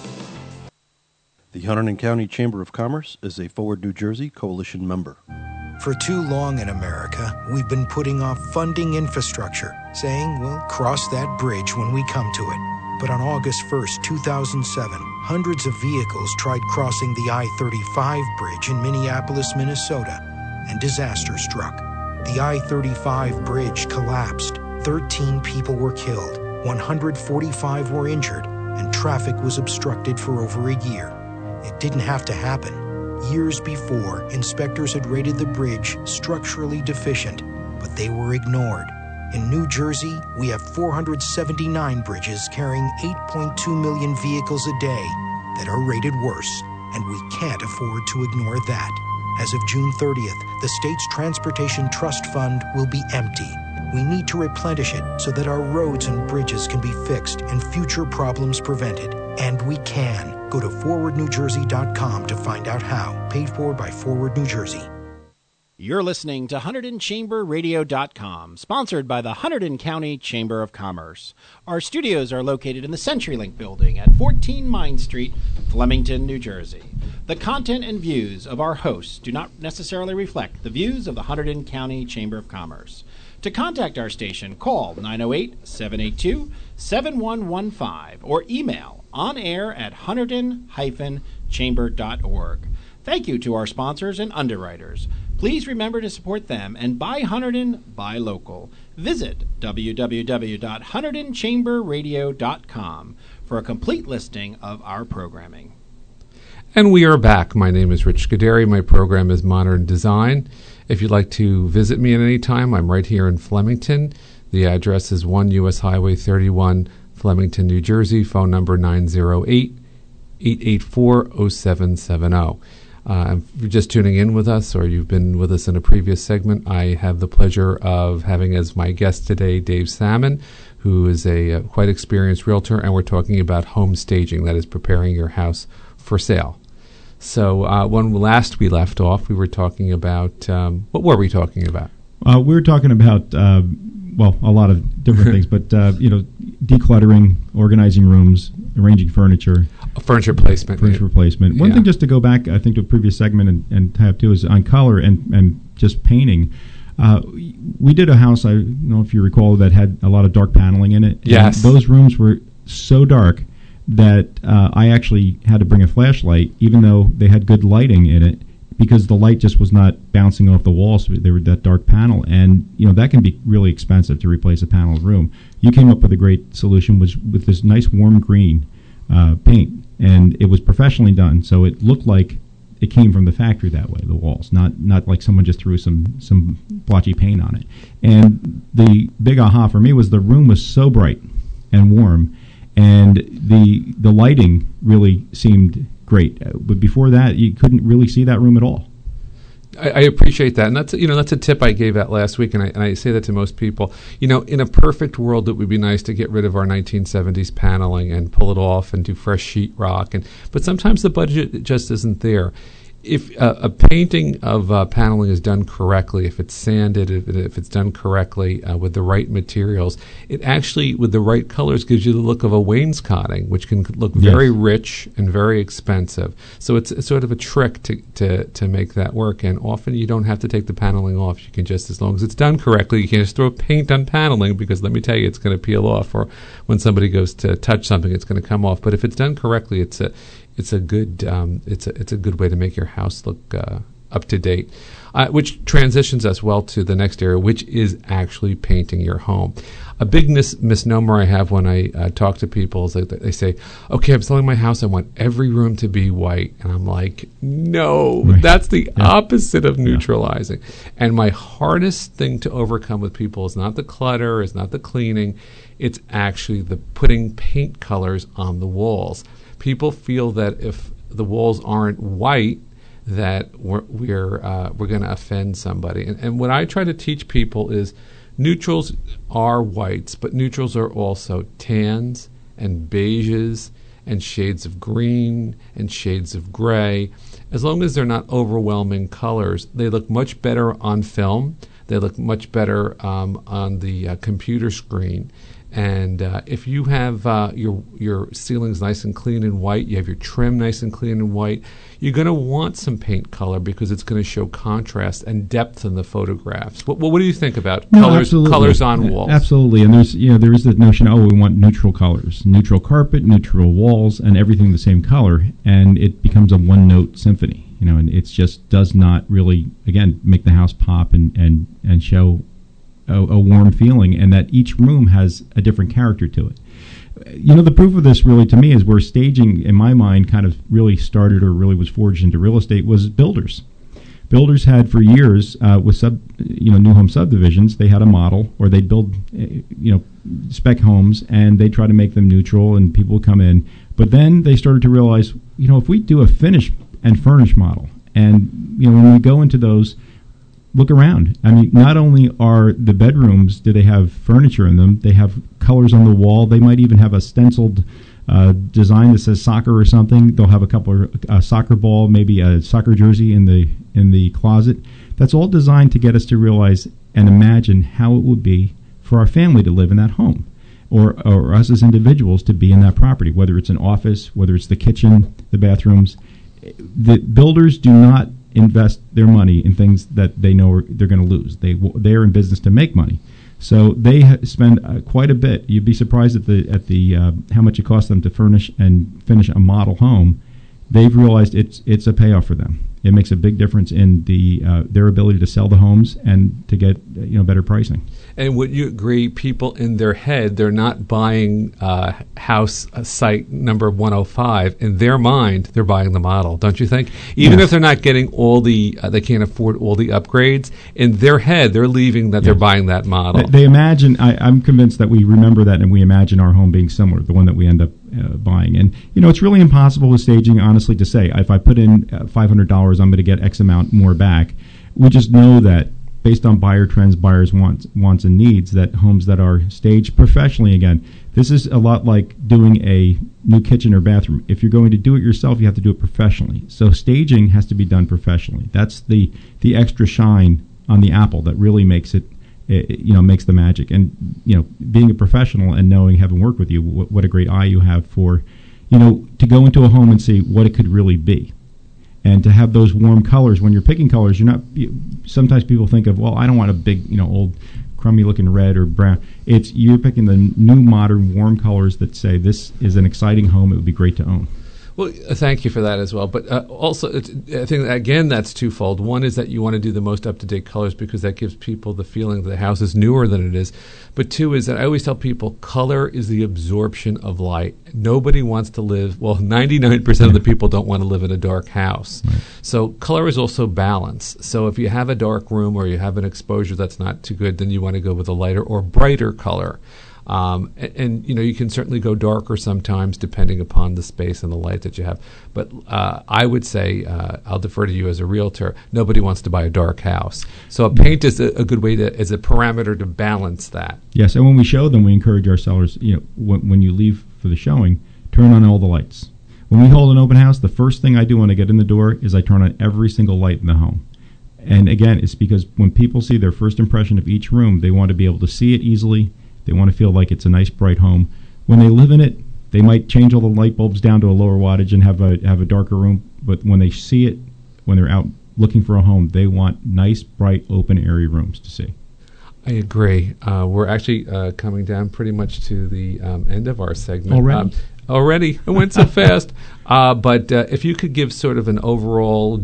The Hunterdon County Chamber of Commerce is a Forward New Jersey Coalition member. For too long in America, we've been putting off funding infrastructure, saying we'll cross that bridge when we come to it. But on August first, two thousand seven, hundreds of vehicles tried crossing the I thirty-five bridge in Minneapolis, Minnesota, and disaster struck. The I thirty-five bridge collapsed. thirteen people were killed, one hundred forty-five were injured, and traffic was obstructed for over a year. It didn't have to happen. Years before, inspectors had rated the bridge structurally deficient, but they were ignored. In New Jersey, we have four hundred seventy-nine bridges carrying eight point two million vehicles a day that are rated worse, and we can't afford to ignore that. As of June thirtieth, the state's Transportation Trust Fund will be empty. We need to replenish it so that our roads and bridges can be fixed and future problems prevented. And we can. Go to forward new jersey dot com to find out how. Paid for by Forward New Jersey. You're listening to Hunterdon Chamber Radio dot com, sponsored by the Hunterdon County Chamber of Commerce. Our studios are located in the CenturyLink building at fourteen Mine Street, Flemington, New Jersey. The content and views of our hosts do not necessarily reflect the views of the Hunterdon County Chamber of Commerce. To contact our station, call nine oh eight, seven eight two, seven one one five or email on air at hunterdon dash chamber dot org. Thank you to our sponsors and underwriters. Please remember to support them and buy Hunterdon, buy local. Visit w w w dot hunterdon chamber radio dot com for a complete listing of our programming. And we are back. My name is Rich Scuderi. My program is Modern Design. If you'd like to visit me at any time, I'm right here in Flemington. The address is one U S Highway thirty-one, Flemington, New Jersey. Phone number nine oh eight, eight eight four, oh seven seven oh. Uh, if you're just tuning in with us or you've been with us in a previous segment, I have the pleasure of having as my guest today Dave Salmon, who is a uh, quite experienced realtor, and we're talking about home staging, that is preparing your house for sale. So uh, when last we left off, we were talking about, um, what were we talking about? Uh, we were talking about, uh, well, a lot of different things, but, uh, you know, decluttering, organizing rooms, arranging furniture. Furniture placement. Furniture yeah. placement. One yeah. thing just to go back, I think, to a previous segment and, and have too is on color and, and just painting. Uh, we did a house, I don't know if you recall, that had a lot of dark paneling in it. Yes. And those rooms were so dark that uh, I actually had to bring a flashlight, even though they had good lighting in it, because the light just was not bouncing off the walls. They were that dark panel, and you know that can be really expensive to replace a paneled room. You came up with a great solution, was with this nice warm green uh, paint, and it was professionally done, so it looked like it came from the factory that way, the walls, not not like someone just threw some, some blotchy paint on it. And the big aha for me was the room was so bright and warm, and the the lighting really seemed great. But before that, you couldn't really see that room at all. I, I appreciate that, and that's you know that's a tip I gave out last week, and I, and I say that to most people. You know, in a perfect world, it would be nice to get rid of our nineteen seventies paneling and pull it off and do fresh sheetrock, and but sometimes the budget just isn't there. If uh, a painting of uh, paneling is done correctly, if it's sanded, if, it, if it's done correctly uh, with the right materials, it actually, with the right colors, gives you the look of a wainscoting, which can look very yes. rich and very expensive. So it's, it's sort of a trick to, to, to make that work. And often you don't have to take the paneling off. You can just, as long as it's done correctly, you can't just throw paint on paneling, because let me tell you, it's going to peel off. Or when somebody goes to touch something, it's going to come off. But if it's done correctly, it's a It's a good um, it's a it's a good way to make your house look uh, up to date, uh, which transitions us well to the next area, which is actually painting your home. A big mis- misnomer I have when I uh, talk to people is that they say, "Okay, I'm selling my house. I want every room to be white," and I'm like, "No, right. that's the yeah. opposite of neutralizing." Yeah. And my hardest thing to overcome with people is not the clutter, is not the cleaning, it's actually the putting paint colors on the walls. People feel that if the walls aren't white, that we're we're, uh, we're going to offend somebody. And, and what I try to teach people is neutrals are whites, but neutrals are also tans and beiges and shades of green and shades of gray. As long as they're not overwhelming colors, they look much better on film. They look much better um, on the uh, computer screen. And uh, if you have uh, your your ceilings nice and clean and white, you have your trim nice and clean and white, you're going to want some paint color because it's going to show contrast and depth in the photographs. What, what do you think about no, colors absolutely. colors on walls? Absolutely, and there's you know there is the notion, oh, we want neutral colors, neutral carpet, neutral walls, and everything the same color, and it becomes a one-note symphony. You know, and it just does not really, again, make the house pop and and and show A, a warm feeling, and that each room has a different character to it. You know, the proof of this really to me is where staging, in my mind, kind of really started or really was forged into real estate was builders. Builders had for years uh, with sub, you know, new home subdivisions, they had a model, or they'd build, you know, spec homes, and they try to make them neutral, and people would come in. But then they started to realize, you know, if we do a finish and furnish model, and you know, when we go into those. Look around. I mean, not only are the bedrooms, do they have furniture in them, they have colors on the wall. They might even have a stenciled uh, design that says soccer or something. They'll have a couple of a soccer ball, maybe a soccer jersey in the in the closet. That's all designed to get us to realize and imagine how it would be for our family to live in that home, or or us as individuals to be in that property, whether it's an office, whether it's the kitchen, the bathrooms. The builders do not invest their money in things that they know are, they're going to lose. They they're in business to make money, so they ha- spend uh, quite a bit. You'd be surprised at the at the uh, how much it costs them to furnish and finish a model home. They've realized it's it's a payoff for them. It makes a big difference in the uh, their ability to sell the homes and to get you know better pricing. And would you agree, people in their head, they're not buying uh, house uh, site number one oh five. In their mind, they're buying the model, don't you think? Even yes. if they're not getting all the, uh, they can't afford all the upgrades, in their head, they're leaving that yes. they're buying that model. They, they imagine, I, I'm convinced that we remember that and we imagine our home being similar, the one that we end up uh, buying. And, you know, it's really impossible with staging, honestly, to say, if I put in uh, five hundred dollars, I'm going to get X amount more back. We just know that based on buyer trends, buyers' wants, wants and needs, that homes that are staged professionally, again, this is a lot like doing a new kitchen or bathroom. If you're going to do it yourself, you have to do it professionally. So staging has to be done professionally. That's the the extra shine on the apple that really makes it, it you know, makes the magic. And, you know, being a professional and knowing, having worked with you, what, what a great eye you have for, you know, to go into a home and see what it could really be. And to have those warm colors, when you're picking colors, you're not. You, sometimes people think of, well, I don't want a big, you know, old, crummy-looking red or brown. It's you're picking the new, modern, warm colors that say this is an exciting home. It would be great to own. Well, uh, thank you for that as well. But uh, also, it's, I think, again, that's twofold. One is that you want to do the most up-to-date colors because that gives people the feeling that the house is newer than it is. But two is that I always tell people color is the absorption of light. Nobody wants to live, well, ninety-nine percent of the people don't want to live in a dark house. Right. So color is also balance. So if you have a dark room or you have an exposure that's not too good, then you want to go with a lighter or brighter color. Um, and, and, you know, you can certainly go darker sometimes depending upon the space and the light that you have. But uh, I would say, uh, I'll defer to you as a realtor, nobody wants to buy a dark house. So a paint is a, a good way to, as a parameter to balance that. Yes, and when we show them, we encourage our sellers, you know, when, when you leave for the showing, turn on all the lights. When we hold an open house, the first thing I do when I get in the door is I turn on every single light in the home. And again, it's because when people see their first impression of each room, they want to be able to see it easily. They want to feel like it's a nice, bright home. When they live in it, they might change all the light bulbs down to a lower wattage and have a have a darker room. But when they see it, when they're out looking for a home, they want nice, bright, open, airy rooms to see. I agree. Uh, we're actually uh, coming down pretty much to the um, end of our segment. Already? Um, already. It went so fast. Uh, but uh, if you could give sort of an overall,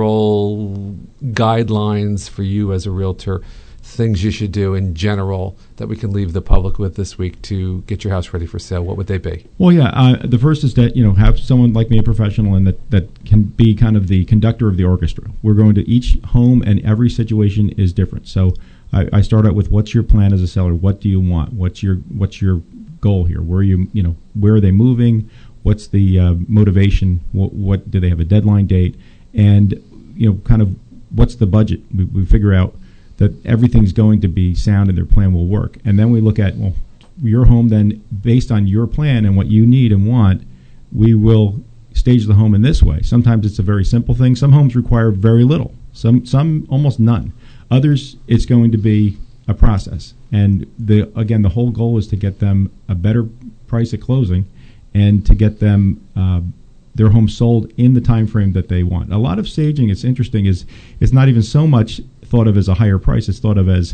general guidelines for you as a realtor, things you should do in general that we can leave the public with this week to get your house ready for sale, what would they be? Well, yeah, uh, the first is that, you know, have someone like me, a professional, and that, that can be kind of the conductor of the orchestra. We're going to each home, and every situation is different. So I, I start out with, what's your plan as a seller? What do you want? What's your what's your goal here? Where are you, you know, where are they moving? What's the uh, motivation? What, what do they have a deadline date? And, you know, kind of what's the budget? We, we figure out that everything's going to be sound and their plan will work. And then we look at, well, your home then, based on your plan and what you need and want, we will stage the home in this way. Sometimes it's a very simple thing. Some homes require very little, some some almost none. Others, it's going to be a process. And the again, the whole goal is to get them a better price at closing and to get them uh, their home sold in the time frame that they want. A lot of staging, it's interesting, is it's not even so much thought of as a higher price. It's thought of as,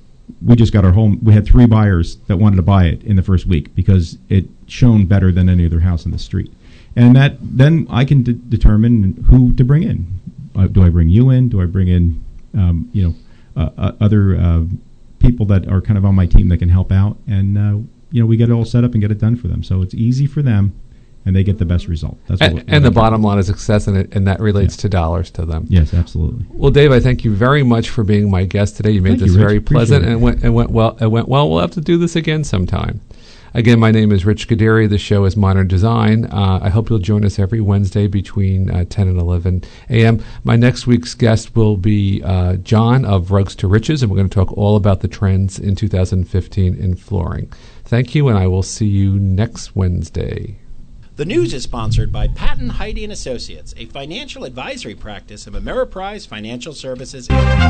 we just got our home. We had three buyers that wanted to buy it in the first week because it shone better than any other house in the street. And that then I can de- determine who to bring in. Uh, do I bring you in? Do I bring in, um, you know, uh, uh, other uh, people that are kind of on my team that can help out? And uh, you know, we get it all set up and get it done for them. So it's easy for them, and they get the best result. That's and what, and the bottom line is success, and, it, and that relates yeah. to dollars to them. Yes, absolutely. Well, Dave, I thank you very much for being my guest today. You made thank this you, very Rich. pleasant, Appreciate and went, and went well. It went well. We'll have to do this again sometime. Again, my name is Rich Gadiri. The show is Modern Design. Uh, I hope you'll join us every Wednesday between uh, ten and eleven a.m. My next week's guest will be uh, John of Rugs to Riches, and we're going to talk all about the trends in two thousand fifteen in flooring. Thank you, and I will see you next Wednesday. The news is sponsored by Patton Heidi and Associates, a financial advisory practice of Ameriprise Financial Services.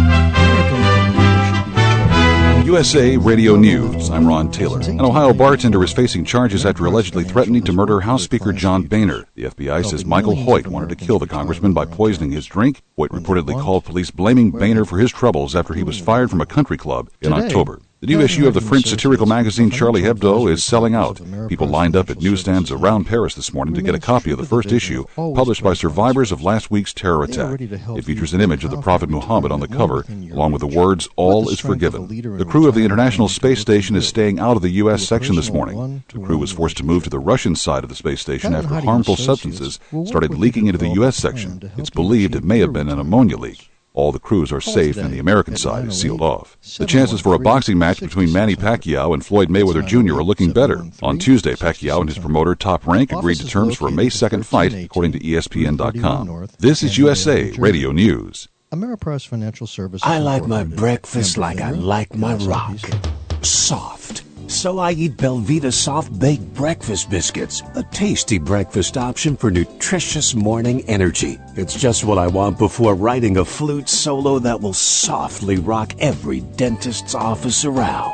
U S A Radio News. I'm Ron Taylor. An Ohio bartender is facing charges after allegedly threatening to murder House Speaker John Boehner. The F B I says Michael Hoyt wanted to kill the congressman by poisoning his drink. Hoyt reportedly called police blaming Boehner for his troubles after he was fired from a country club in October. The new issue of the French satirical magazine Charlie Hebdo is selling out. People lined up at newsstands around Paris this morning to get a copy of the first issue, published by survivors of last week's terror attack. It features an image of the Prophet Muhammad on the cover, along with the words, "All is forgiven." The crew of the International Space Station is staying out of the U S section this morning. The crew was forced to move to the Russian side of the space station after harmful substances started leaking into the U S section. It's believed it may have been an ammonia leak. All the crews are safe and the American side is sealed off. The chances for a boxing match between Manny Pacquiao and Floyd Mayweather Junior are looking better. On Tuesday, Pacquiao and his promoter Top Rank agreed to terms for a May second fight, according to E S P N dot com. This is U S A Radio News. Ameriprise Financial Services. I like my breakfast like I like my rock. Soft. So I eat Belvita Soft Baked Breakfast Biscuits, a tasty breakfast option for nutritious morning energy. It's just what I want before writing a flute solo that will softly rock every dentist's office around.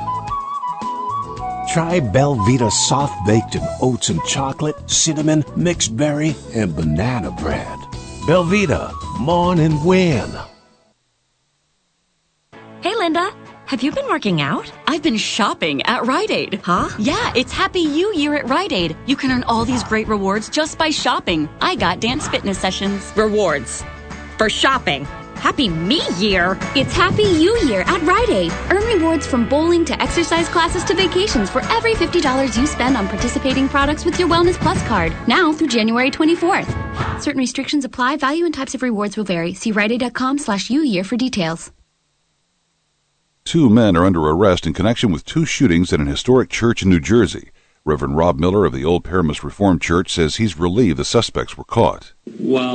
Try Belvita Soft Baked in oats and chocolate, cinnamon, mixed berry, and banana bread. Belvita, morn and win. Hey, Linda. Have you been working out? I've been shopping at Rite Aid. Huh? Yeah, it's Happy You Year at Rite Aid. You can earn all these great rewards just by shopping. I got dance fitness sessions. Rewards. For shopping. Happy Me Year. It's Happy You Year at Rite Aid. Earn rewards from bowling to exercise classes to vacations for every fifty dollars you spend on participating products with your Wellness Plus card. Now through January twenty-fourth. Certain restrictions apply. Value and types of rewards will vary. See riteaid.com slash U year for details. Two men are under arrest in connection with two shootings at an historic church in New Jersey. Reverend Rob Miller of the Old Paramus Reformed Church says he's relieved the suspects were caught. While